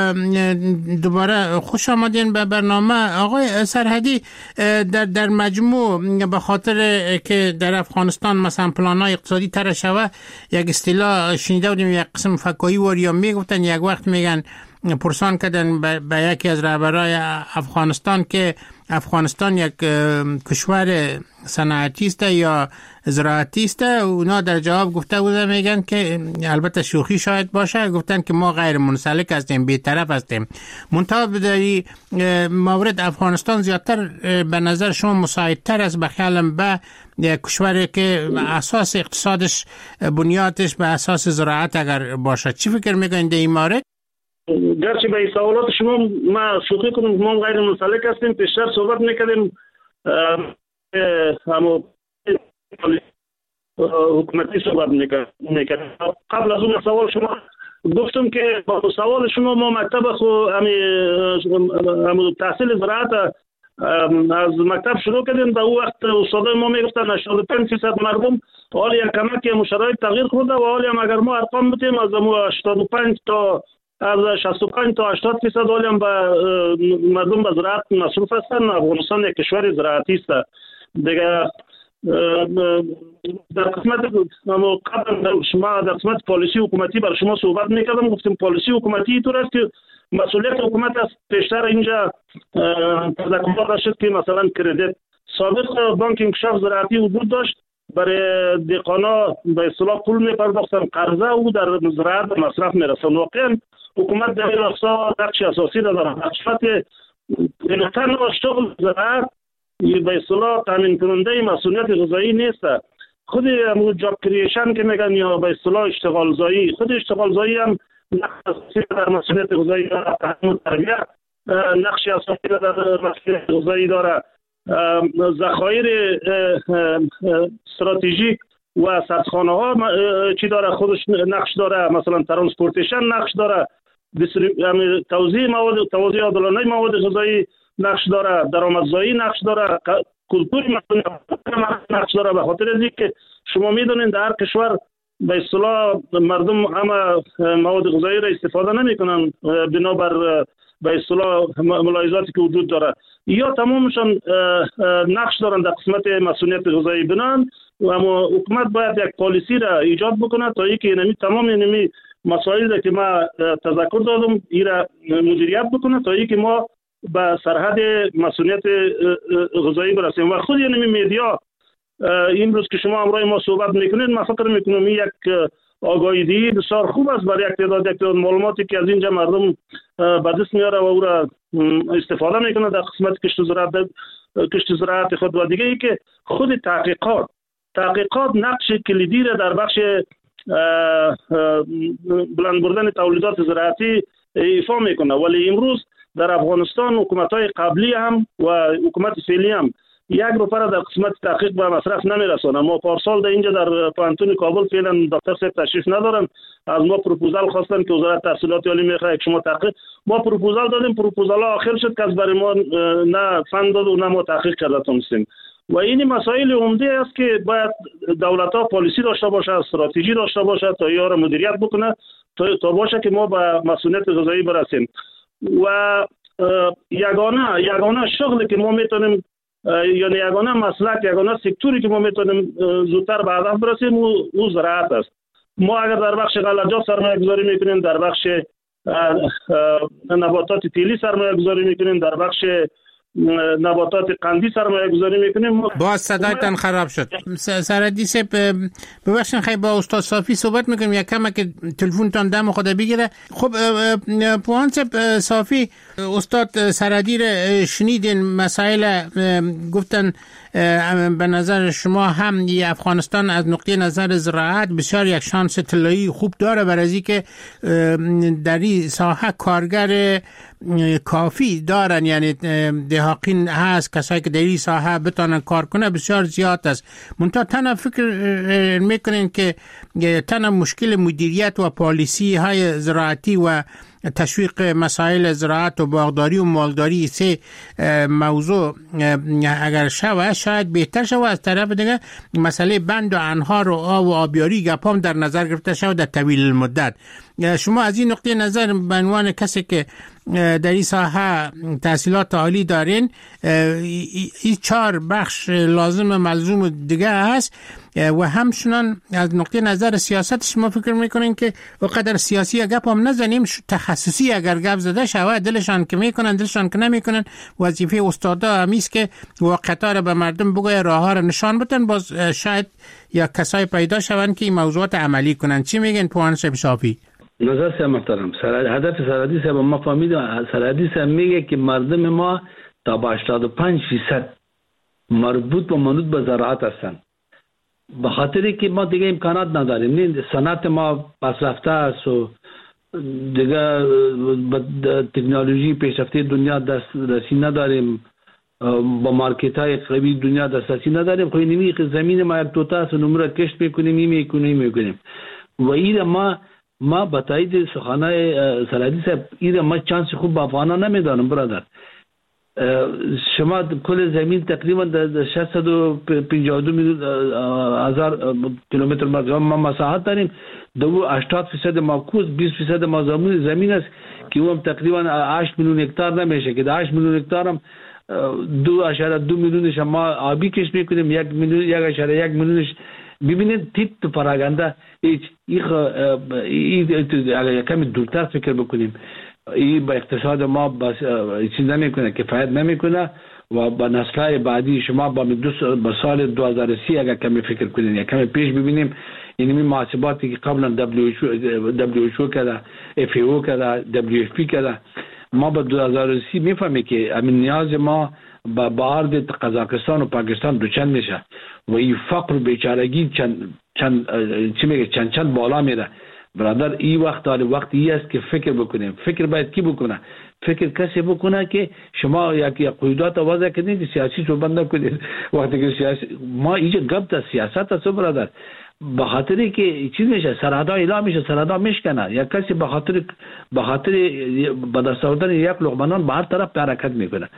دوباره خوش آمدین به برنامه. آقای سرحدی، در در مجموع به خاطر که در افغانستان مثلا پلان‌های اقتصادی طرح شوه، یک اصطلاح شنیده بودیم، یک قسم فکایی وریا میگفتن، یک وقت میگن پرسان کردن به یکی از رهبرای افغانستان که افغانستان یک کشور صنعتی است یا زراعتی است، اونا در جواب گفته بودن، میگن که البته شوخی شاید باشه، گفتن که ما غیر منسلک هستیم، بی‌طرف هستیم. منتها بداری مورد افغانستان زیادتر به نظر شما مساعدتر است به خیالم به کشوری که اساس اقتصادش بنیادش به اساس زراعت اگر باشه. چی فکر میکنید در این مورد؟ گرچه به سوالات شما ما شوخی کنم ما غیر منسلک هستیم، پیشتر صحبت میکردیم همو حکومتی صحبت میکردیم. قبل از اون سوال شما گفتم که با سوال شما ما مکتب خو همو تحصیل زراعت از مکتب شروع کردیم. در اون وقت استادای ما میگفتن هشتاد و پنج درصد مردم حالی کمک مشرایط تغییر خورده و حالی هم اگر ما ارقام بتیم از هشتاد و پنج تا از شصت و پنج تا هشتاد درصد حالی هم به مردم به زراعت مصروف هستن. افغانستان یک کشور زراعتی است. دیگه در قسمت قبل شما در قسمت پالیسی حکومتی بر شما صحبت میکردم، گفتیم پالیسی حکومتی طور است که مسئولیت حکومت است. پیشتر اینجا تذکر داشت که مثلا کردیت سابق بانک انکشاف زراعتی وجود داشت، برای دهقانا به اصطلاح پول میپرداختن، قرضه او در زراعت به مصرف میرسن. واقعا حکومت در این راستا نقش اساسی داره. نقشت تنها شغل زراعت به اصطلاح تامین کننده مسئولیت غذایی نیست. خود همون جاب کریشن که میگن یا به اصطلاح اشتغال زایی، خود اشتغال زایی هم نقش اساسی در مسئولیت غذایی داره. تامین تربیت نقش اساسی در مسئولیت غذایی داره. ذخایر استراتژیک و سردخانه ها چی داره، خودش نقش داره. مثلا ترانسپورتیشن نقش داره، توزیع مواد توزیع عادلانه مواد غذایی نقش داره، درآمدزایی نقش داره، کلتور نقش داره. به خاطر از اینکه شما میدونید در هر کشور به اصطلاح مردم همه مواد غذایی را استفاده نمیکنن بنابر به اصطلاح ملاحظاتی که وجود داره، یا تمامشان نقش دارن در قسمت مسئولیت غذایی بنان، اما حکومت باید یک پالیسی را ایجاد بکنه تا اینکه اینمی تمام اینمی مسائل را که ما تذکر دادم این را مدیریت بکنه تا اینکه ما به سرحد مسئولیت غذایی برسیم. و خود اینمی میدیا امروز که شما امروز ما صحبت میکنید، من فکر میکنم یک آگاهی بسیار خوب است برای یک تعداد یک تعداد معلوماتی که از اینجا مردم به دست میاره و او را استفاده میکنه در قسمت کشت زراعت کشت زراعت خود. و دیگه ای که خود تحقیقات تحقیقات نقش کلیدی را در بخش بلند بردن تولیدات زراعتی ایفا میکنه، ولی امروز در افغانستان حکومت‌های قبلی هم و حکومت فعلی هم یک روپه را در قسمت تحقیق به مصرف نمیرسونه. ما پارسال در اینجا در پانتون کابل فعلا دکتر صاحب تشریف ندارن، از ما پروپوزال خواستن که وزارت تحصیلات عالی میخواد که شما تحقیق. ما پروپوزال دادیم، پروپوزال آخر شد که از برای ما نه فند داد و نه ما تحقیق کرده تونستیم. و این مسائل عمده است که باید دولت‌ها پالیسی داشته باشه، استراتژی داشته باشه تا یا را مدیریت بکنه تا تا باشه که ما به مسئولیت غذایی برسیم. و یگانه یگانه شغلی که ما میتونیم یعنی یگانه مسلک یگانه سکتوری که ما میتونیم زودتر به هدف برسیم او زراعت است. ما اگر در بخش غلجات سرمایه گذاری میکنیم، در بخش نباتات تیلی سرمایه گذاری میکنیم، در بخش نباتات قندی سرمایه گذاری میکنیم. باز صدایتان خراب شد. سرحدی صاحب ببخشید خیلی با استاد صافی صحبت میکنیم، یک کم که تلفنتان دم خدا بگیره. خب پوان صاحب صافی، استاد سرحدی را شنیدین، مسائل گفتن به نظر شما هم افغانستان از نقطه نظر زراعت بسیار یک شانس طلایی خوب داره برای از اینکه در این ساحه کارگر کافی دارن، یعنی دهاقین هست، کسایی که در این ساحه بتونن کار کنه بسیار زیاد است. منتها تنها فکر میکنین که تنها مشکل مدیریت و پالیسی های زراعتی و تشویق مسائل زراعت و باغداری و مالداری سه موضوع اگر شوه شاید بهتر شوه. از طرف دیگه مسئله بند و انهار و آب و آبیاری گپام در نظر گرفته شوه در طویل المدت. شما از این نقطه نظر به عنوان کسی که در این ساحه تحصیلات عالی دارین، این چهار بخش لازم ملزوم دیگه هست و همچنان از نقطه نظر سیاست شما فکر میکنین که وقدر سیاسی گپ هم نزنیم، تخصصی اگر گپ زده شوه دلشان که میکنن دلشان که نمیکنن. وظیفه استادا همیست که واقعا را به مردم بگوی، راه ها را نشان بدن، باز شاید یا کسای پیدا شون که این موضوعات عملی کنن. چی میگن پوان صافی؟ نظر سه محترم، هدف سرحدی صاحب ما فهمیدیم. سرحدی صاحب میگه که مردم ما تا به هشتاد و پنج درصد مربوط و منوط به زراعت هستند، به خاطری که ما دیگه امکانات نداریم. نه صنعت ما پس رفته است و دیگه تکنولوژی پیشرفته دنیا دسترسی نداریم، با مارکت های قوی دنیا دسترسی نداریم. خب اینمی که زمین ما یک توته است و نمره کشت میکنیم این میکنیم میکنیم و این ما ما با تایید سخنای سرحدی صاحب این ما چانس خوب با افغانا نمیدانم برادر. شما کل زمین تقریبا در ششصد و پنجاه و دو میلیون هزار کیلومتر مربع ما مساحت داریم. دو هشتاد درصد موکوس بیست درصد ما زمین است که اون تقریبا هشت میلیون هکتار نمیشه که در هشت میلیون هکتار هم دو اشاره دو میلیونش ما آبی کش میکنیم، یک میلیون یک اشاره یک میلیونش ببینید تیت پراگنده هیچ این کمی دورتر فکر بکنیم. این با اقتصاد ما بس چیز نمیکنه، کفایت نمیکنه و با نسل‌های بعدی شما با با سال دو هزار و سی اگر کمی فکر کنید یا کمی پیش ببینیم، یعنی محاسباتی که قبلا دبلیو اچ او کرده، اف ای او کرده، دبلیو اف پی کرده، ما با دو هزار و سی میفهمیم که همین نیاز ما با بارد قزاقستان و پاکستان دوچند میشه و این فقر و بیچارگی چند چند چی میگه چند چند بالا میره. برادر این وقت داره، وقتی است که فکر بکنیم. فکر باید کی بکنه؟ فکر کسی بکنه که شما یک یک قیودات وضع کنید، سیاسی صحبت نکنید. وقتی که سیاسی ما اینجا گپ تا سیاست است برادر، به خاطری که چیز میشه سرحدها اعلام میشه، سرحدها میشکنه، یک کسی به خاطر به خاطر به دست آوردن یک لقمه نان به هر طرف حرکت میکنه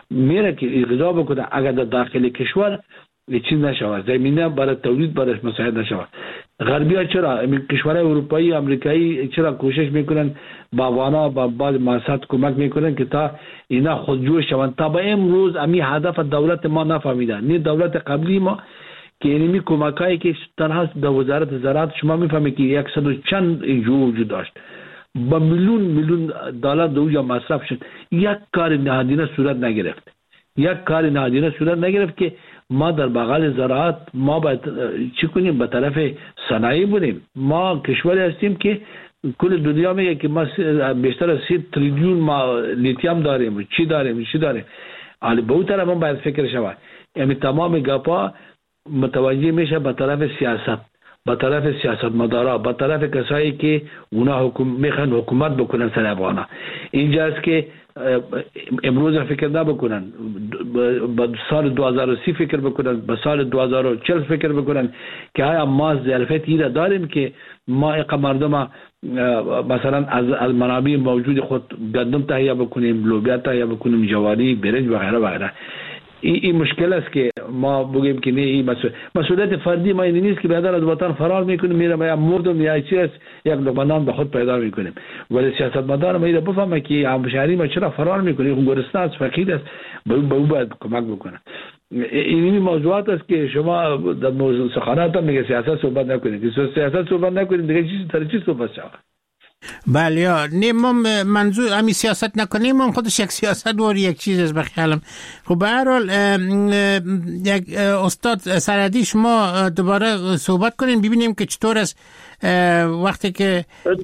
میره که اغضا بکنه اگر در داخل کشور چیز نشود، زمینه برای تولید برایش مساعد نشود. غربی ها چرا کشورهای اروپایی امریکایی چرا کوشش میکنن با افغانا با بعض مؤسسات کمک میکنن که تا اینا خودجوش شوند. تا به امروز امی هدف دولت ما نفهمیدن، نه دولت قبلی ما که اینمی کمکایی که تنها در وزارت زراعت شما میفهمید که صد و چند جو وجود داشت، با میلیون میلیون دلار دوجا مصرف شد، یک کار نهادینه صورت نگرفت، یک کار نهادینه صورت نگرفت که ما در بغل زراعت ما باید چی کنیم؟ به طرف صنایع بریم. ما کشوری هستیم که کل دنیا میگه که ما بیشتر از سی تریلیون ما لیتیوم داریم، چی داریم چی داریم. حالا به اون طرف هم باید فکر شود. یعنی تمام گپا متوجه میشه به طرف سیاست، به طرف سیاستمدارا، به طرف کسایی که اونا حکوم میخوان حکومت بکنن سر افغانا. اینجاست که امروز فکر نبکنن، به سال دو هزار و سی فکر بکنن، به سال دو هزار و چهل فکر بکنن که آیا ما ظرفیت ایره داریم که ما اقا مردم مثلا از از منابع موجود خود گندم تهیه بکنیم، لوبیا تهیه بکنیم، جواری، برنج و غیره و غیره. این ای مشکل است که ما بگیم که نه این مسئول مسئولیت فردی ما این نیست که بعدا از وطن فرار میکنیم میرم یا مردم یا چیز یک لقمه به خود پیدا میکنیم. ولی سیاستمدار ما اینا بفهمه که همشهری ما چرا فرار میکنه، اون گرسنه است، فقیر است، به اون به اون باید کمک بکنه. این موضوعات است که شما در موضوع سخنات میگه سیاست صحبت نکنید، که سیاست صحبت نکنید دیگه چیزی تر چی صحبت شود. بله یا نه ما منظور امی سیاست نکنیم، ما خودش یک سیاست دور یک چیز است بخیالم. خب به هر حال یک استاد سرحدی شما دوباره صحبت کنین ببینیم که چطور است وقتی که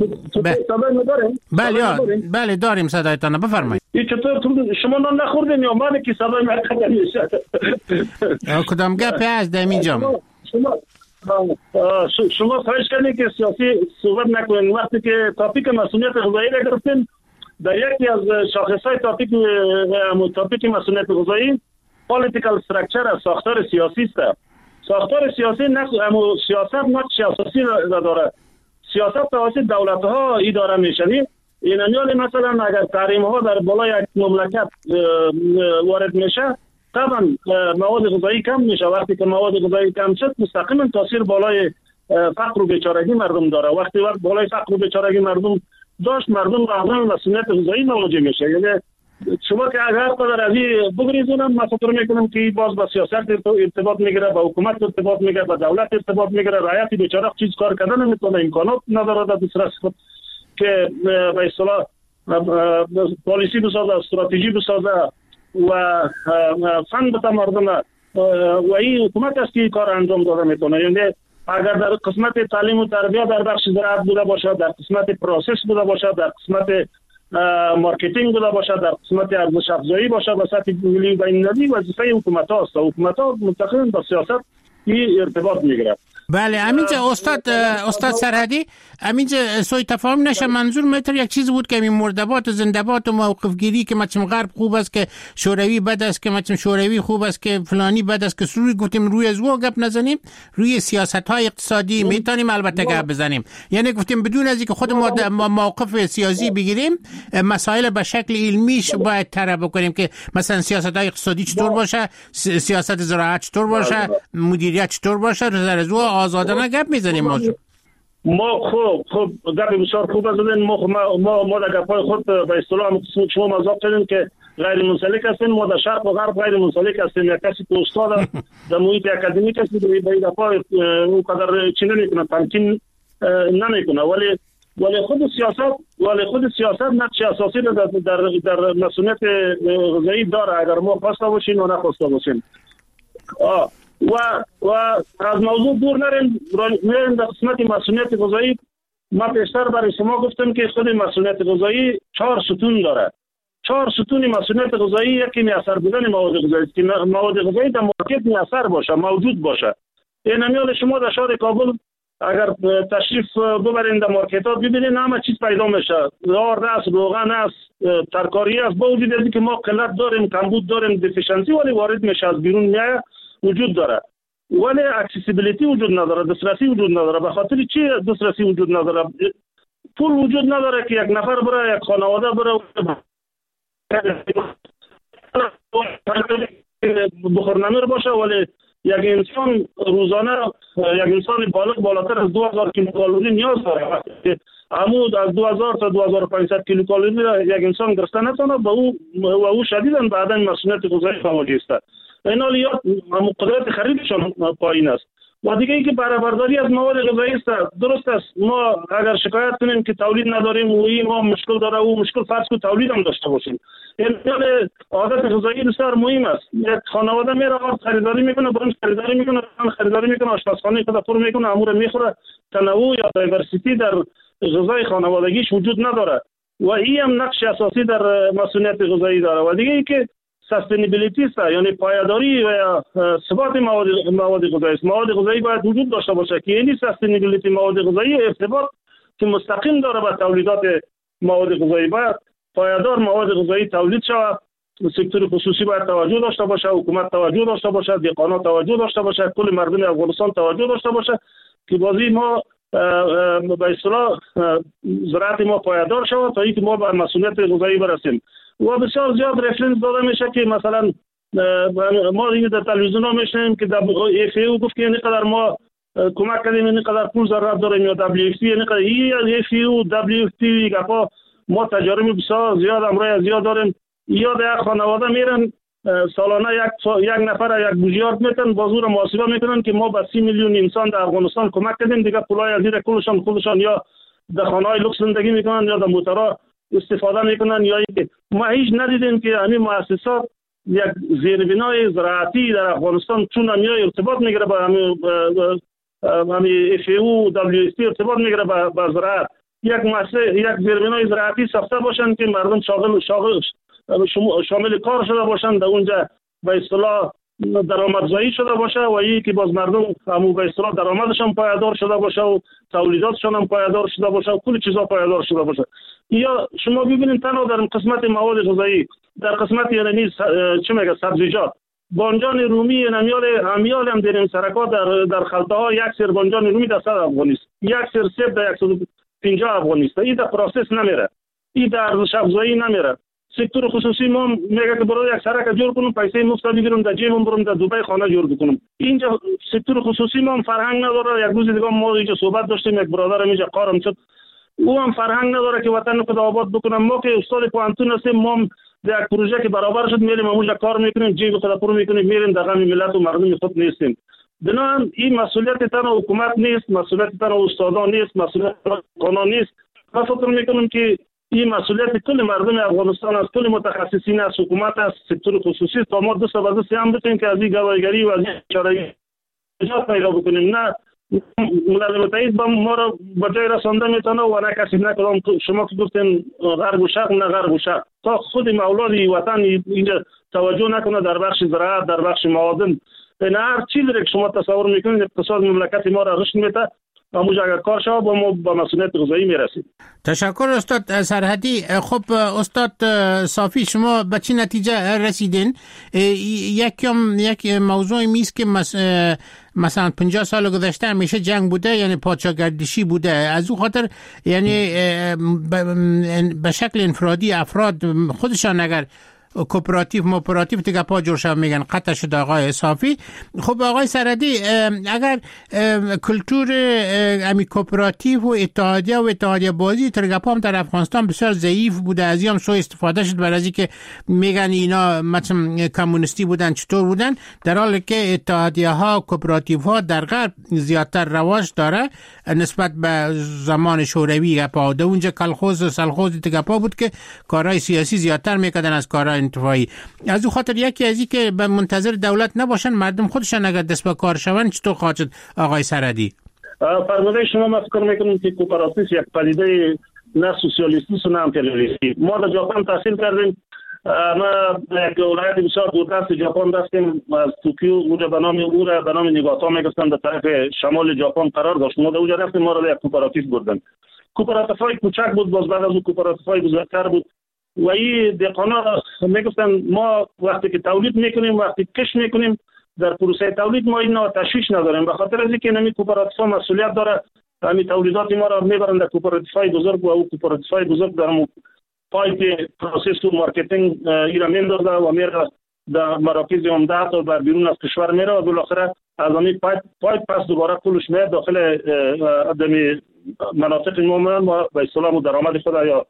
بله یا بله داریم صدایتان، بفرمایید. چطور شما نان نخوردین یا من که صدای من قطع میشه؟ کدام گپ است در اینجا؟ شما شما خواهش کردین که سیاسی صحبت نکنین. وقتی که تاپیک مسئولیت غذایی را گرفتین، در یکی از شاخصهای تاپیک تاپیک مسئولیت غذایی پالیتیکال استراکچر از ساختار سیاسی است. ساختار سیاسی نه اما سیاست نقش اساسی را داره. سیاست توسط دولت ها اداره میشنی. این یعنی مثلا اگر تحریم ها در بالای یک مملکت وارد میشه، طبعا مواد غذایی کم میشه. وقتی که مواد غذایی کم شد مستقیما تاثیر بالای فقر و بیچارگی مردم داره. وقتی وقت بالای فقر و بیچارگی مردم داشت، مردم به عدم مسئولیت غذایی مواجه میشه. یعنی شما که اگر قدر از این بگریزونم، من فکر میکنم که باز با سیاست ارتباط میگیره، با حکومت ارتباط میگیره، با دولت ارتباط میگیره. رعایت بیچاره چیز کار کردن نمیتونه، امکانات نداره در دسترس خود که به اصطلاح پالیسی بسازه، استراتژی بسازه و فن بده مردم. و این حکومت است که کار انجام داده میتونه. یعنی اگر در قسمت تعلیم و تربیت در بخش زراعت بوده باشه، در قسمت پروسس بوده باشه، در قسمت مارکتینگ بوده باشه، در قسمت ارزش افزایی باشه، به سطح ملی و بین‌المللی وظیفه حکومت ها است. حکومت ها مستقیما با سیاست این ارتباط میگیره. بله همینجا استاد استاد سرحدی همینجا سوی تفاهم نشه. منظور متر یک چیز بود که این مردبات و زندبات و موقف گیری که مثلا غرب خوب است که شوروی بد است، که مثلا شوروی خوب است که فلانی بد است، که روی گفتیم روی از او گپ نزنیم، روی سیاست های اقتصادی میتونیم البته گپ بزنیم. یعنی گفتیم بدون از اینکه خود ما موقف سیاسی بگیریم، مسائل به شکل علمیش باید طرح بکنیم که مثلا سیاست های اقتصادی چطور باشه، سیاست زراعت چطور باشه، مدیریت چطور باشه. در از آزادانه گپ میزنیم. موضوع ما خوب خوب گپ بسیار خوب زدن. ما ما ما در گپای خود به اصطلاح شما مذاق کردین که غیر منسلک هستین. ما در شرق و غرب غیر منسلک هستیم. یک کسی که استاد در محیط اکادمیک است به این گپای اون قدر چی نمیکنه، تمکین نمیکنه. ولی ولی خود سیاست ولی خود سیاست نقش اساسی در در در مسئولیت غذایی داره، اگر ما خواسته باشیم و نخواسته باشیم. آه و و از موضوع دور نریم، نریم در قسمت مسئولیت غذایی. ما پیشتر برای شما گفتم که خود مسئولیت غذایی چهار ستون داره. چهار ستون مسئولیت غذایی یکی میسر بودن مواد غذایی است که مواد غذایی در مارکت میسر باشه، موجود باشه. این امیال شما در شهر کابل اگر تشریف ببرین در مارکت ها ببینین همه چیز پیدا میشه. دار است، روغن است، ترکاری است. با وجود اینکه ما قلت داریم، کمبود داریم، دیفیشنسی، ولی وارد میشه از بیرون میاد وجود داره. ولی اکسسیبیلیتی وجود نداره، دسترسی وجود نداره. به خاطر چی دسترسی وجود نداره؟ پول وجود نداره که یک نفر بره، یک خانواده بره بخورنمیر باشه، ولی یک انسان روزانه یک انسان بالغ بالاتر از دو هزار کیلوکالری نیاز داره. عمود از دو هزار تا دو هزار و پانصد کیلوکالری را یک انسان گرفته نتونه، با او و او شدیداً به عدم مسئولیت غذایی مواجه است. این حال یا قدرت خریدشان پایین است. و دیگه اینکه برآورداری از مواد غذایی است. درست است ما اگر شکایت کنیم که تولید نداریم و این ما مشکل داره و مشکل فرض کو تولید هم داشته باشیم. این عادت غذایی بسیار مهم است. یک خانواده میره خریداری میکنه، برنج خریداری میکنه، خریداری میکنه، آشپزخانه خود پر میکنه، امور میخوره. تنوع یا دایورسیتی در غذای خانوادگیش وجود نداره و این هم نقش اساسی در مسئولیت غذایی داره. و دیگه اینکه سستینبیلیتی است، یعنی پایداری و ثبات مواد مواد غذایی است. مواد غذایی باید وجود داشته باشه که این سستینبیلیتی مواد غذایی ارتباط که مستقیم داره با تولیدات مواد غذایی. باید پایدار مواد غذایی تولید شود. سکتور خصوصی باید توجه داشته باشه، حکومت توجه داشته باشه، دیقانا توجه داشته باشه، کل مردم افغانستان توجه داشته باشه که بازی ما به اصطلاح زراعت ما پایدار شود تا اینکه ما به مسئولیت غذایی برسیم. و بسیار زیاد رفرنس داده میشه که مثلا ما این در تلویزیون ها میشنیم که اف ای او گفت که اینقدر ما کمک کردیم، اینقدر پول ضرورت داریم، یا دبلیو اف پی اینقدر. این اف ای او دبلیو اف پی گپا ما تجارب بسیار زیاد امروز زیاد داریم. یا در خانواده میرن سالانه یک یک نفر یک بوجیارد میتن بازور محاسبه میکنن که ما به سی میلیون انسان در افغانستان کمک کردیم. دیگه پولای از زیر کلشان خودشان یا در خانه‌های لوکس زندگی میکنن یا در موتورها استفاده میکنن. یا اینکه ما هیچ ندیدیم که همین مؤسسات یک زیربنای زراعتی در افغانستان چون همین ارتباط میگیره با همین همین اف ای او دبلیو اس پی ارتباط میگیره با با زراعت. یک مؤسسه یک زیربنای زراعتی ساخته باشن که مردم شاغل شاغل شامل کار شده باشند، در اونجا به اصطلاح درآمدزایی شده باشه و این که باز مردم همون به اصطلاح درآمدشان پایدار شده باشه و تولیداتشان هم پایدار شده باشه و کل چیزا پایدار شده باشه. یا شما ببینید تنها در قسمت مواد غذایی، در قسمت یعنی چه میگه سبزیجات، بانجان رومی نمیال امیال هم در این سرکات در در خلطه ها یک سر بانجان رومی در صد افغانی است، یک سر سیب در صد و پنجاه افغانی است. این در پروسس نمیره، این در ارزش‌افزایی نمیره. سکتور خصوصی ما میگه که برای یک سرک جور کنم پیسه مفت بگیرم در جیبم برم در دبی خانه جور بکنم. اینجا سکتور خصوصی ما هم فرهنگ نداره. یک روز دیگه ما اینجا صحبت داشتیم، یک برادرم اینجا قارم شد، او هم فرهنگ نداره که وطن خود آباد بکنم. ما که استاد پوانتون هستیم، ما در یک پروژه که برابر شد میریم اونجا کار میکنیم، جیب خود پر میکنیم، میریم در غم ملت و مردم خود نیستیم. بنابراین این مسئولیت تنها حکومت نیست، مسئولیت تنها استادان نیست، مسئولیت قانون نیست. ما فکر میکنم که این مسئولیت کل مردم افغانستان است، کل متخصصین است، حکومت است، سکتور خصوصی است. تا ما دست به دست هم بتونیم که از این گواهیگری و از این چاره‌ای نجات پیدا بکنیم. نه ملل متحد با ما را به جای رسانده میتونه و نه کسی نکدام. شما که گفتین غرب و شرق، نه غرب و شرق، تا خود مولای وطن اینجا توجه نکنه در بخش زراعت، در بخش معادن، نه هر چیزی که شما تصور میکنید اقتصاد مملکت ما را رشد میده. همونجا اگر کار شد با ما با مسئولیت غذایی میرسیم. تشکر استاد سرحدی. خب استاد صافی، شما به چه نتیجه رسیدین؟ یکم یک موضوع میست که مثلا پنجاه سال گذشته همیشه جنگ بوده، یعنی پادشاهگردشی بوده. از او خاطر یعنی به شکل انفرادی افراد خودشان اگر کوپراتیو موپراتیو دیگه پا جور شد میگن قطع شد آقای صافی. خب آقای سرحدی، اگر کلتور امی کوپراتیو و اتحادیه و اتحادیه بازی ترگپا هم در افغانستان بسیار ضعیف بوده، از این هم سو استفاده شد برای از که میگن اینا مثلا کمونیستی بودن، چطور بودن، در حالی که اتحادیه ها کوپراتیو ها در غرب زیادتر رواج داره نسبت به زمان شوروی. گپا ده اونجا کلخوز و سلخوز تگپا بود که کارهای سیاسی زیادتر میکردن از کارهای انتفاعی. از او خاطر یکی از این که به منتظر دولت نباشن، مردم خودشان اگر دست به کار شون. چطور خواهد شد آقای سرحدی؟ فرموده شما ما فکر میکنم که کوپراتیسم یک پدیده نه سوسیالیستی و نه امپریالیستی. ما در ژاپن تحصیل کردیم، ما یک ولایت بسیار دوردست ژاپن رفتیم، از توکیو اونجا به نام او را به نام نیگاتا میگفتن، در طرف شمال ژاپن قرار داشت. ما در اونجا رفتیم، ما را یک کوپراتیو بردن. کوپراتیوهای کوچک بود، باز بعد از اون کوپراتیوهای بزرگتر بود و این دهقانا میگفتن ما وقتی که تولید میکنیم، وقتی کش میکنیم، در پروسه تولید ما اینا تشویش نداریم، به خاطر از اینکه نمی کوپراتیو مسئولیت داره، همین تولیدات ما را میبرند در کوپراتیوهای بزرگ و او کوپراتیوهای بزرگ در پایپ پروسس و مارکتینگ ایرا میندازه و میره در مراکز عمده تا بر بیرون از کشور میره و بالاخره از همین پایپ پایپ پس دوباره پولش میاد داخل دمی مناطق ما و به اصطلاح درآمد خود یا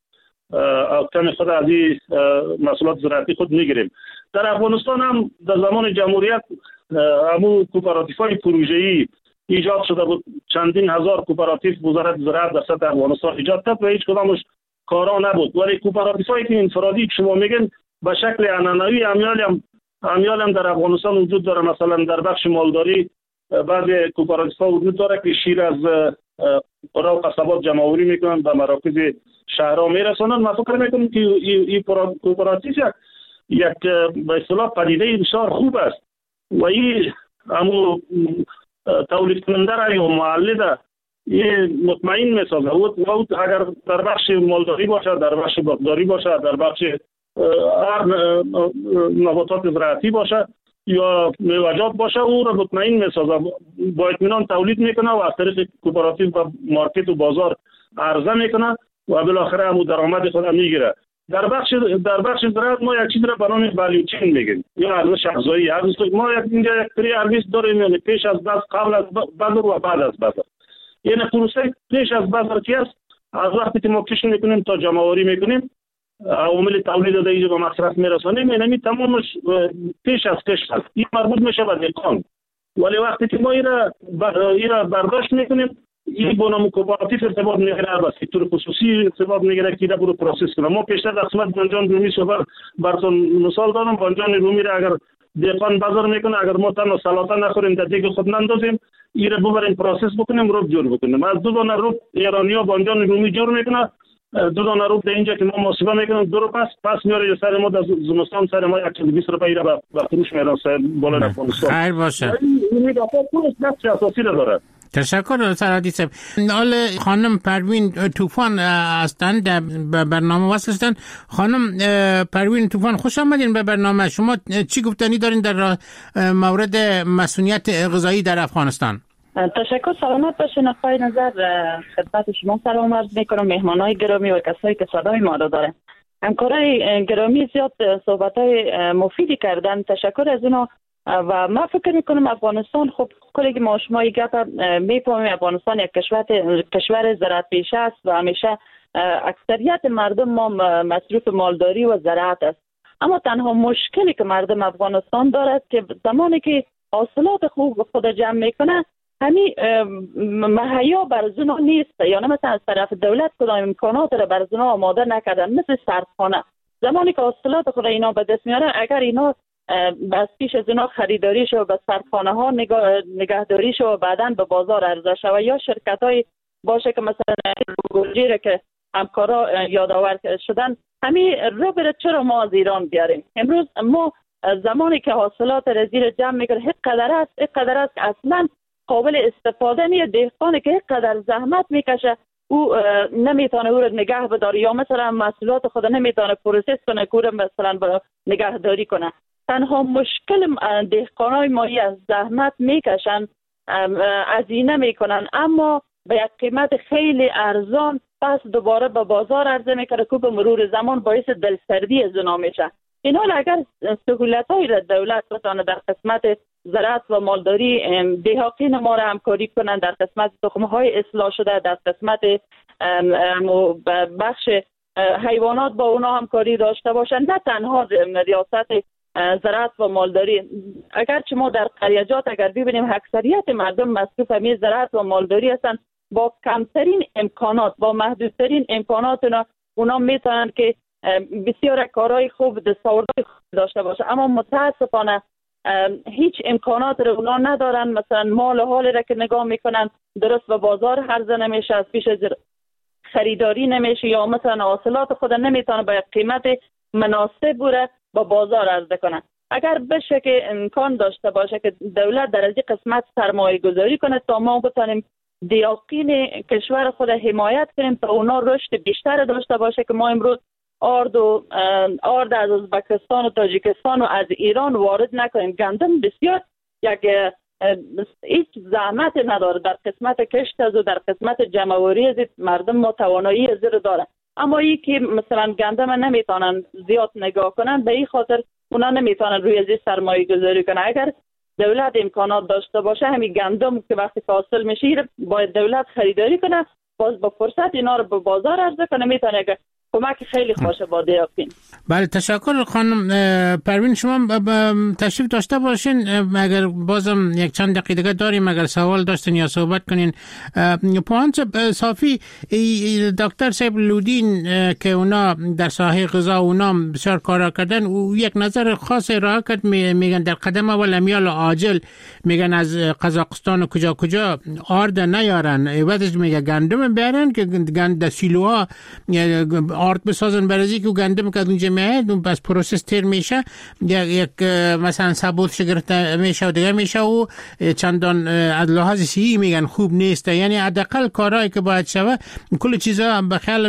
کم خود از این محصولات زراعتی خود میگیریم. در افغانستان هم در زمان جمهوریت همو کوپراتیف‌های پروژه‌ای ایجاد شده بود. چندین هزار کوپراتیو وزارت زراعت در سطح افغانستان ایجاد کرد و هیچ کدامش کارا نبود. ولی کوپراتیف‌هایی که انفرادی شما میگن به شکل عنعنوی امیال هم امیال هم در افغانستان وجود داره. مثلا در بخش مالداری بعضی کوپراتیف‌ها وجود داره که شیر از قرا و قصبات جمع‌آوری میکنن به مراکز شهرها میرسونن. من فکر میکنم که این کوپراتیو یک به اصطلاح پدیده بسیار خوب است و این همو تولید کننده یا مولد یه مطمئن میسازه. و اگر در بخش مالداری باشه، در بخش باغداری باشه، در بخش هر نباتات زراعتی باشه یا میوه‌جات باشه، او را مطمئن میسازه، با اطمینان تولید میکنه و از طریق کوپراتیو و مارکت و بازار عرضه میکنه و بالاخره هم درآمد خود میگیره. در بخش در بخش زراعت ما یک چیز را به نام ولیو چین میگیم یا ارزش افزایی. ما یک اینجا یک پری ارزش داریم، یعنی پیش از بذر، قبل از بذر و بعد از بذر. یعنی پروسه پیش از بذر چی است؟ از وقتی که ما کش میکنیم تا جمع آوری میکنیم، عوامل تولید در اینجا به مصرف میرسانیم، یعنی تمامش پیش از کش است. این مربوط میشه به دهقان. ولی وقتی که ما اینا برداشت میکنیم، این با نام کوپراتیو ارتباط میگیره، با سکتور خصوصی ارتباط میگیره که برو پروسس کنه. ما پیشتر در قسمت بانجان رومی صحبت براتون مثال دادم. بانجان رومی را اگر دهقان بازار میکنه، اگر ما تنها سلاطه نخوریم در دیگه خود نندازیم، این را ببریم پروسس بکنیم، روب جور بکنیم. از دو دانه روب ایرانی‌ها بانجان رومی جور میکنه، دو دانه روب در اینجا که ما محاسبه میکنیم دو رو پس پس میاره سر ما در زمستان سر ما صد و بیست روپیه را به فروش میارن سر بالا افغانستان. خیر باشه. این دفعه پولش نقش اساسی را داره. تشکر سرحدی صاحب. حال خانم پروین طوفان هستند به برنامه وصل هستند. خانم پروین طوفان خوش آمدین به برنامه. شما چی گفتنی دارین در مورد مسئولیت غذایی در افغانستان؟ تشکر. سلامت باشین آقای نظر. خدمت شما سلام عرض میکنم، مهمانای گرامی و کسایی که صدای ما را دارن. همکارای گرامی زیاد صحبتای مفیدی کردن، تشکر از اونا. و من فکر میکنم افغانستان، خب کلی ما شما یک گپ میفهمیم، افغانستان یک کشور کشور زراعت پیشه است و همیشه اکثریت مردم ما مصروف مالداری و زراعت است. اما تنها مشکلی که مردم افغانستان دارد که زمانی که حاصلات خوب خود جمع میکنه، همین مهیا بر زنا نیست، یا نه مثلا از طرف دولت کدام امکانات را بر زنا آماده نکردن، مثل سردخانه. زمانی که حاصلات خود اینا به دست میاره، اگر اینا بس پیش از اینا خریداری شو به سردخانه ها نگهداری شو و بعداً به بازار عرضه شو، یا شرکت های باشه که مثلا گلجیره که همکارا یادآور شدن، همین رو بره چرا ما از ایران بیاریم. امروز ما زمانی که حاصلات را زیر جمع میکنه، یک قدر است یک قدر است که اصلا قابل استفاده نیست. دهقانی که یک قدر زحمت میکشه، او نمیتونه او رو نگه بداره، یا مثلا محصولات خود نمیتونه پروسس کنه که مثلا نگهداری کنه. تنها مشکل دهقانای ما از زحمت میکشن، هزینه میکنن، اما به یک قیمت خیلی ارزان پس دوباره به بازار عرضه میکنه که به مرور زمان باعث دلسردی از اونا میشه. اینا اگر سهولت‌های را دولت بتونه در قسمت زراعت و مالداری دهقان ما را همکاری کنن، در قسمت تخم‌های اصلاح شده، در قسمت بخش حیوانات با اونا همکاری داشته باشن، نه تنها ریاست زراعت و مالداری. اگر چه ما در قریجات اگر ببینیم اکثریت مردم مصروف همین زراعت و مالداری هستند، با کمترین امکانات، با محدودترین امکانات اونا, اونا میتونن که بسیار کارهای خوب دستاوردهای خوب داشته باشه، اما متاسفانه هیچ امکانات رو اونا ندارن. مثلا مال و حال را که نگاه میکنن، درست به بازار عرضه نمیشه، از پیش خریداری نمیشه، یا مثلا حاصلات خود نمیتونه با قیمت مناسب بوده با بازار عرضه کنن. اگر بشه که امکان داشته باشه که دولت در از این قسمت سرمایه گذاری کنه تا ما بتونیم دیاقین کشور خود حمایت کنیم، تا اونا رشد بیشتر داشته باشه، که ما امروز آرد و آرد از ازبکستان و تاجیکستان و از ایران وارد نکنیم. گندم بسیار یک هیچ زحمت نداره در قسمت کشت از و در قسمت جمعوری از مردم ما توانایی از رو داره. اما ای که مثلا گندم نمیتونن زیاد نگاه کنن، به این خاطر اونا نمیتونن روی ازی سرمایه گذاری کنن. اگر دولت امکانات داشته باشه همین گندم که وقتی حاصل میشه باید دولت خریداری کنه، باز با فرصت اینا رو به بازار عرضه کنه، میتونه که کمک خیلی خوشه با دیاکین. بله تشکر خانم پروین. شما تشریف داشته باشین، اگر بازم یک چند دقیقه داریم اگر سوال داشتین یا صحبت کنین. پوانچ صافی دکتر صاحب لودین که اونا در ساحه غذا اونا بسیار کارا کردن، او یک نظر خاص ارائه کرد، میگن در قدم اول امیال عاجل میگن از قزاقستان و کجا کجا آرد نیارن، عوضش میگه گندم بیارن که گند سیلوها آرد بسازن برای که گندم که اونجا میاد اون بس پروسس تر میشه، یک مثلا ثبوت شگرت میشه و دیگه میشه و چندان از لحاظ صحی میگن خوب نیست. یعنی حداقل کارهایی که باید شوه کل چیزا به خیال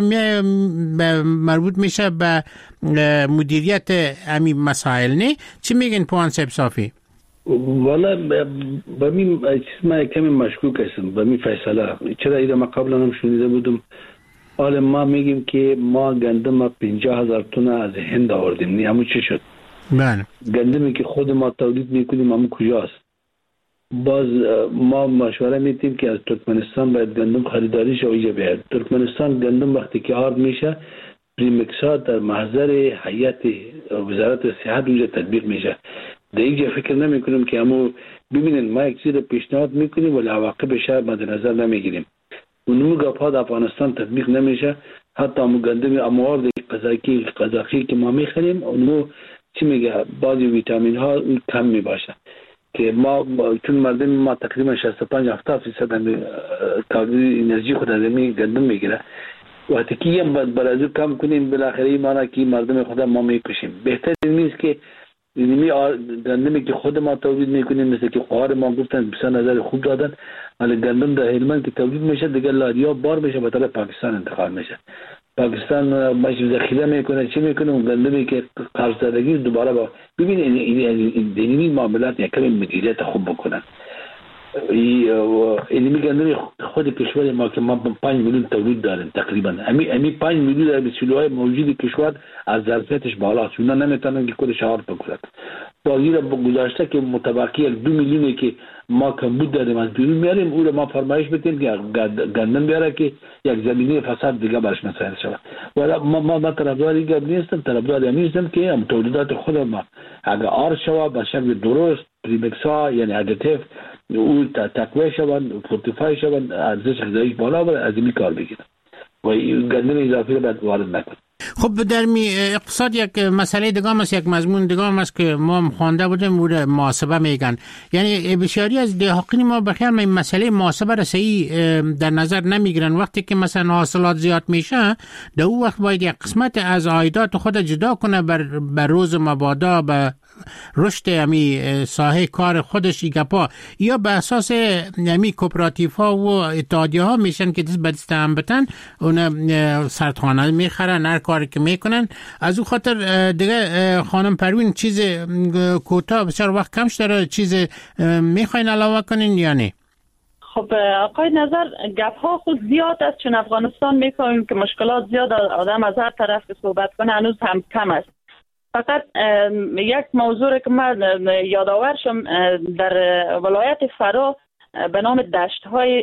مربوط میشه به مدیریت امی مسائل. نه چی میگن پوان صاحب صافی؟ والا به می چیز ما کمی مشکوک هستم به می فیصله. چرا ایده ما قبلا هم شنیده بودم، حالا ما میگیم که ما گندم پنجاه هزار تن از هند آوردیم، نه همون چی شد؟ بله گندمی که خود ما تولید میکنیم همون کجاست؟ باز ما مشوره میدیم که از ترکمنستان باید گندم خریداری شه و اینجا بیاد. ترکمنستان گندم وقتی که آرد میشه پریمکسات در محضر هیئت وزارت صحت اونجا تطبیق میشه. در اینجا فکر نمی کنیم که همون ببینید ما یک چیز رو پیشنهاد میکنیم ولی عواقبش مد نظر نمیگیریم. اونمو گپ‌ها در افغانستان تطبیق نمیشه. حتی همون گندم اموارد قزاقی قزاقی که ما میخریم اونمو چی میگه بعضی ویتامین ها کم میباشه که ما چون مردم ما تقریبا شصت و پنج هفتاد درصد کالری انرژی خود از می گندم میگیره. وقتی که برازو کم کنیم بالاخره معنی که مردم خود ما میکشیم. بهتر نیست که اینمی گندمی که خود ما تولید میکنیم مثل که قهار ما گفتن بسیار نظر خوب دادن، ولی گندم در هلمند که تولید میشه دیگه لاریا بار میشه به طرف پاکستان انتقال میشه. پاکستان ماشین ذخیره میکنه چی میکنه اون گندمی که قرض زدگی دوباره با ببین این این معاملات یک کمی مدیریت خوب بکنن. اینمی گندمی خود کشور ما که ما پنج میلیون تولید داریم تقریبا، امی امی پنج میلیون در سیلوهای موجود کشور از ظرفیتش بالاست، اونا نمیتونن که خودش آرد بکنن. باقی را گذاشته که متبقی یک دو میلیونی که ما کمبود داریم از بیرون میاریم، او را ما فرمایش بتیم که گندم بیاره که یک زمینه فساد دیگه برش مسائل شود. ولی ما ما ما طرفدار دیگه نیستم، طرفدار نیستم که هم تولیدات خود ما اگر آرد شود به شکل درست پریمکسا یعنی ادیتیو او تقویه شوند، فورتیفای شوند، ارزش غذایی بالا بره، از این کار بگیرن و گندم اضافی رو باید وارد نکنن. خب در می اقتصاد یک مسئله دیگه است، یک مضمون دیگه است که ما خوانده بودیم و محاسبه میگن. یعنی بسیاری از دهقان ما بخیر این مسئله محاسبه را صحیح در نظر نمیگیرن. وقتی که مثلا حاصلات زیاد میشه در اون وقت باید یک قسمت از عایدات خود جدا کنه بر, بر روز مبادا، به رشد امی ساحه کار خودش ایگپا، یا به اساس امی کوپراتیف ها و اتحادیه ها میشن که دست به دست هم بتن اون سردخانه میخرن هر کاری که میکنن. از اون خاطر دیگه خانم پروین چیز کوتاه بسیار وقت کمش داره، چیز میخواین علاوه کنین یا نه؟ خب آقای نظر گپ ها خود زیاد است، چون افغانستان میکنیم که مشکلات زیاد آدم از هر طرف که صحبت کنه هنوز هم کم است. فقط یک موضوع که من یادآور شم در ولایت فرا به نام دشت های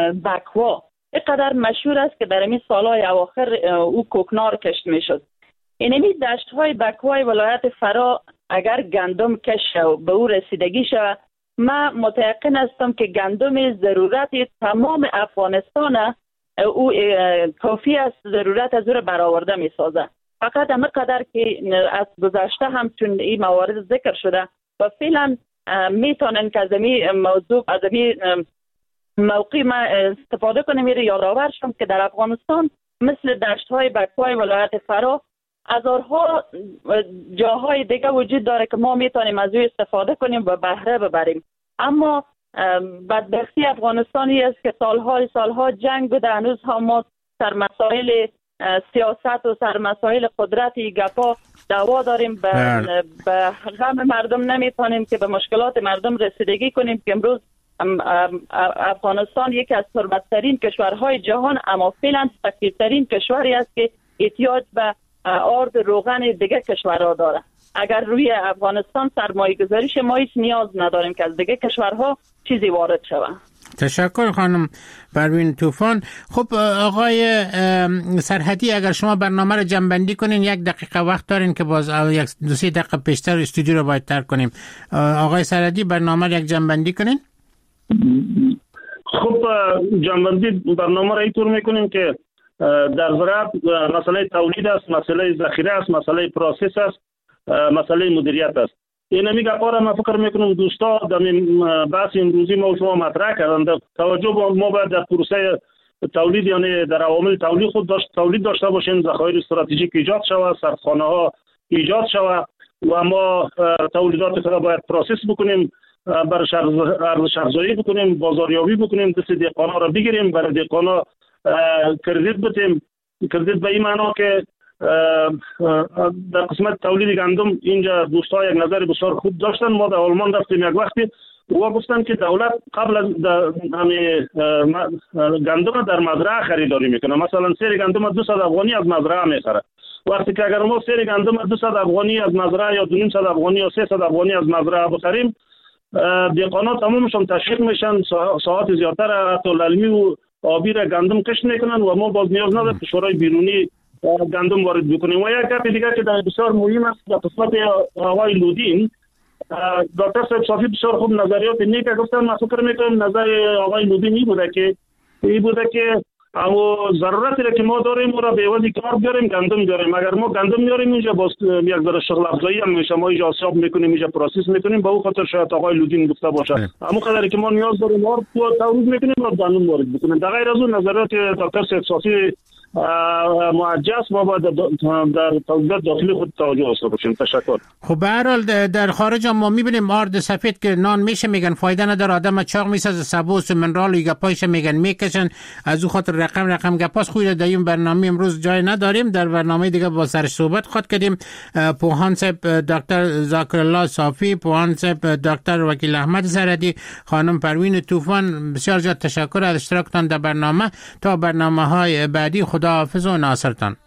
بکوا اینقدر مشهور است که در این سالهای اواخر او کوکنار کشت می شد. اینمی دشت های بکوای ولایت فرا اگر گندم کش و به او رسیدگی شود، من متیقن هستم که گندم ضرورت تمام افغانستان او کافی است، ضرورت از او را برآورده می سازه. فقط همه قدر که از گذشته هم چون این موارد ذکر شده و فعلا میتونن که از این موضوع از این موقع ما استفاده کنیم. میره یادآور شم که در افغانستان مثل دشت های بکوای ولایت فرا هزارها جاهای دیگه وجود داره که ما میتونیم از او استفاده کنیم و بهره ببریم. اما بدبختی افغانستانی است که سالهای سالها جنگ بوده، هنوز هم ما سر مسائل سیاست و سر مسائل قدرتی گپا دعوا داریم، به به غم مردم نمیتونیم که به مشکلات مردم رسیدگی کنیم که امروز افغانستان یکی از ثروت‌ترین کشورهای جهان اما فعلا فقیرترین کشوری است که احتیاج به آرد روغن دیگه کشورها داره. اگر روی افغانستان سرمایه گذاریش ما هیچ نیاز نداریم که از دیگه کشورها چیزی وارد شود. تشکر خانم پروین طوفان. خب آقای سرحدی، اگر شما برنامه رو جمع‌بندی کنین، یک دقیقه وقت دارین که باز یک دو سه دقیقه پیشتر استودیو رو باید ترک کنیم. آقای سرحدی برنامه رو یک جمع‌بندی کنین. خب جمع‌بندی برنامه را اینطور میکنیم که در زراعت مسئله تولید است، مسئله ذخیره است، مسئله پروسس است، مسئله مدیریت است. این میگه قرار ما فکر میکنم دوستا در بحث امروزی ما و شما مطرح کردند. توجه ما باید در پروسه تولید، یعنی در عوامل تولید خود داشت تولید داشته باشیم، ذخایر استراتژیک ایجاد شود، سردخانه ها ایجاد شود و ما تولیدات خود باید پروسس بکنیم، برای ارزش افزایی بکنیم، بازاریابی بکنیم، دست دهقانا را بگیریم، برای دهقانا کردیت بدیم. کردیت به این معنا که در قسمت تولید گندم اینجا دوستا یک نظر بسیار خوب داشتن. ما در آلمان رفتیم یک وقتی و گفتن که دولت قبل از همه گندم در مزرعه خریداری میکنه. مثلا سیر گندم دویست افغانی از مزرعه میخره. وقتی که اگر ما سیر گندم دویست افغانی از مزرعه یا دویست افغانی یا سیصد افغانی از مزرعه بخریم، دهقانا تمامشون تشویق میشن ساعت زیادتر حتی علمی و آبی را گندم کشت میکنن و ما باز نیاز نداره کشورهای بیرونی گندم وارد بکنیم. و یک گپ دیگه که در بسیار مهم است در قسمت آقای لودین، دکتر صاحب صافی بسیار خوب نظریات نیک گفتن. من فکر میکنم نظر آقای لودین این بوده که این بوده که اما ضرورتی را که ما داریم او را به عوض کار بیاریم گندم بیاریم. اگر ما گندم میاریم اینجا باز یک ذره شغل افزایی هم میشه، ما اینجا حساب میکنیم، اینجا پروسس میکنیم. به اون خاطر شاید آقای لودین گفته باشه اما قدری که ما نیاز داریم ما تولید میکنیم و گندم وارد میکنیم. در غیر از اون نظریات دکتر صاحب صافی معجز ما باید در تولیدات داخلی خود توجه داشته باشیم. تشکر. خب به هر حال در خارج هم ما میبینیم آرد سفید که نان میشه میگن فایده نداره، آدم چاق میسازه، سبوس و منرال و گپایش میگن میکشن. از او خاطر رقم رقم گپاس خویده. در این برنامه امروز جای نداریم، در برنامه دیگه با سر صحبت خواهد کردیم. پوهان صاحب دکتر ذاکر الله صافی، پوهان صاحب دکتر وکیل احمد سرحدی، خانم پروین طوفان، بسیار زیاد تشکر از اشتراکتان در برنامه. تا برنامه های بعدی خدا حافظ و ناصرتان.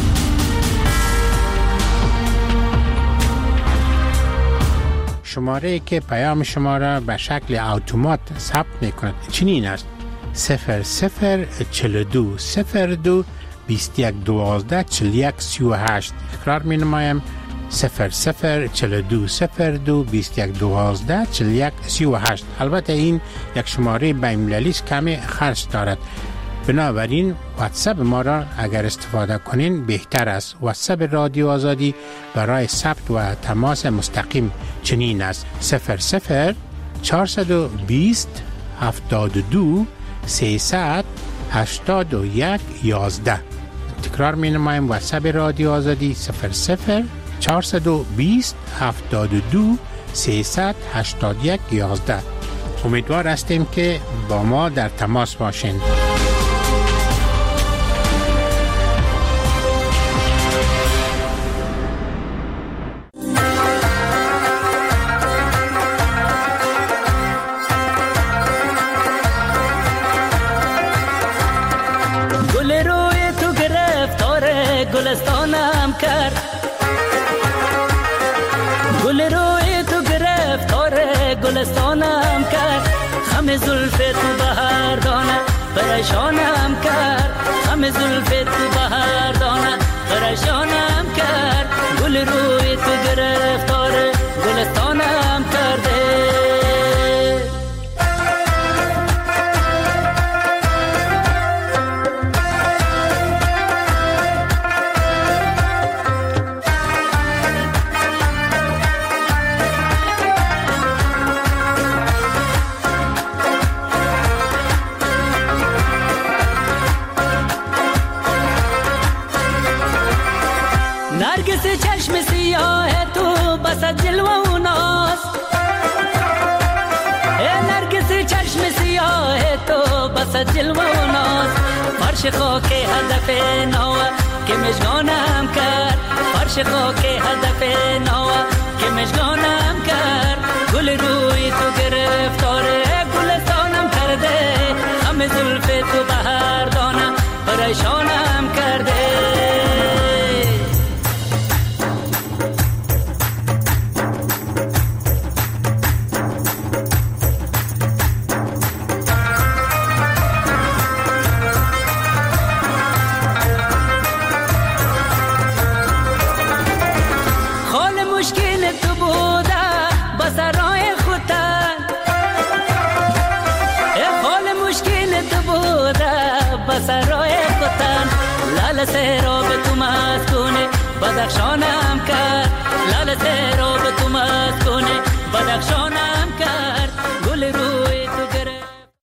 شماره که پیام شما را به شکل اتومات ثبت میکند چنین است: صفر صفر چهل و دو صفر دو بیست و یک دوازده چهل و یک سی و هشت. تکرار می نمایم: صفر صفر چهل و دو صفر دو بیست و یک دوازده چهل و یک سی و هشت. البته این یک شماره بین‌المللی است، کمی خرج دارد، بنابراین واتساپ ما را اگر استفاده کنین بهتر است. واتساپ رادیو آزادی برای ثبت و تماس مستقیم چنین است: صفر صفر چهارصد و بیست هفتاد و دو سیصد هشتاد و یک یازده. تکرار می نمایم: واتساپ رادیو آزادی صفر صفر چهارصد و بیست هفتاد و دو سیصد هشتاد و یک یازده. امیدوار هستیم که با ما در تماس باشین. گلستانم کرد، گل روی تو گرفتار گلستانم کرد، خم زلف تو بهار دانه پریشانم کرد، خم زلف تو بهار دانه پریشانم کرد، گل روی تو گرفتار گلستانم کرده. نرگس چشم سیاه تو بس جلوه و ناز، نرگس چشم سیاه تو بس جلوه و ناز، فرش خاک هدف نوه که مشگانم کرد، فرش خاک هدف نوه که مشگانم کرد، گل روی تو گرفتار گلستانم کرده، خم زلف تو بهار دانه پریشانم کرده. لال سیراب تو مسکونه بدخشانم کرد لال سیراب تو مسکونه بدخشانم کرد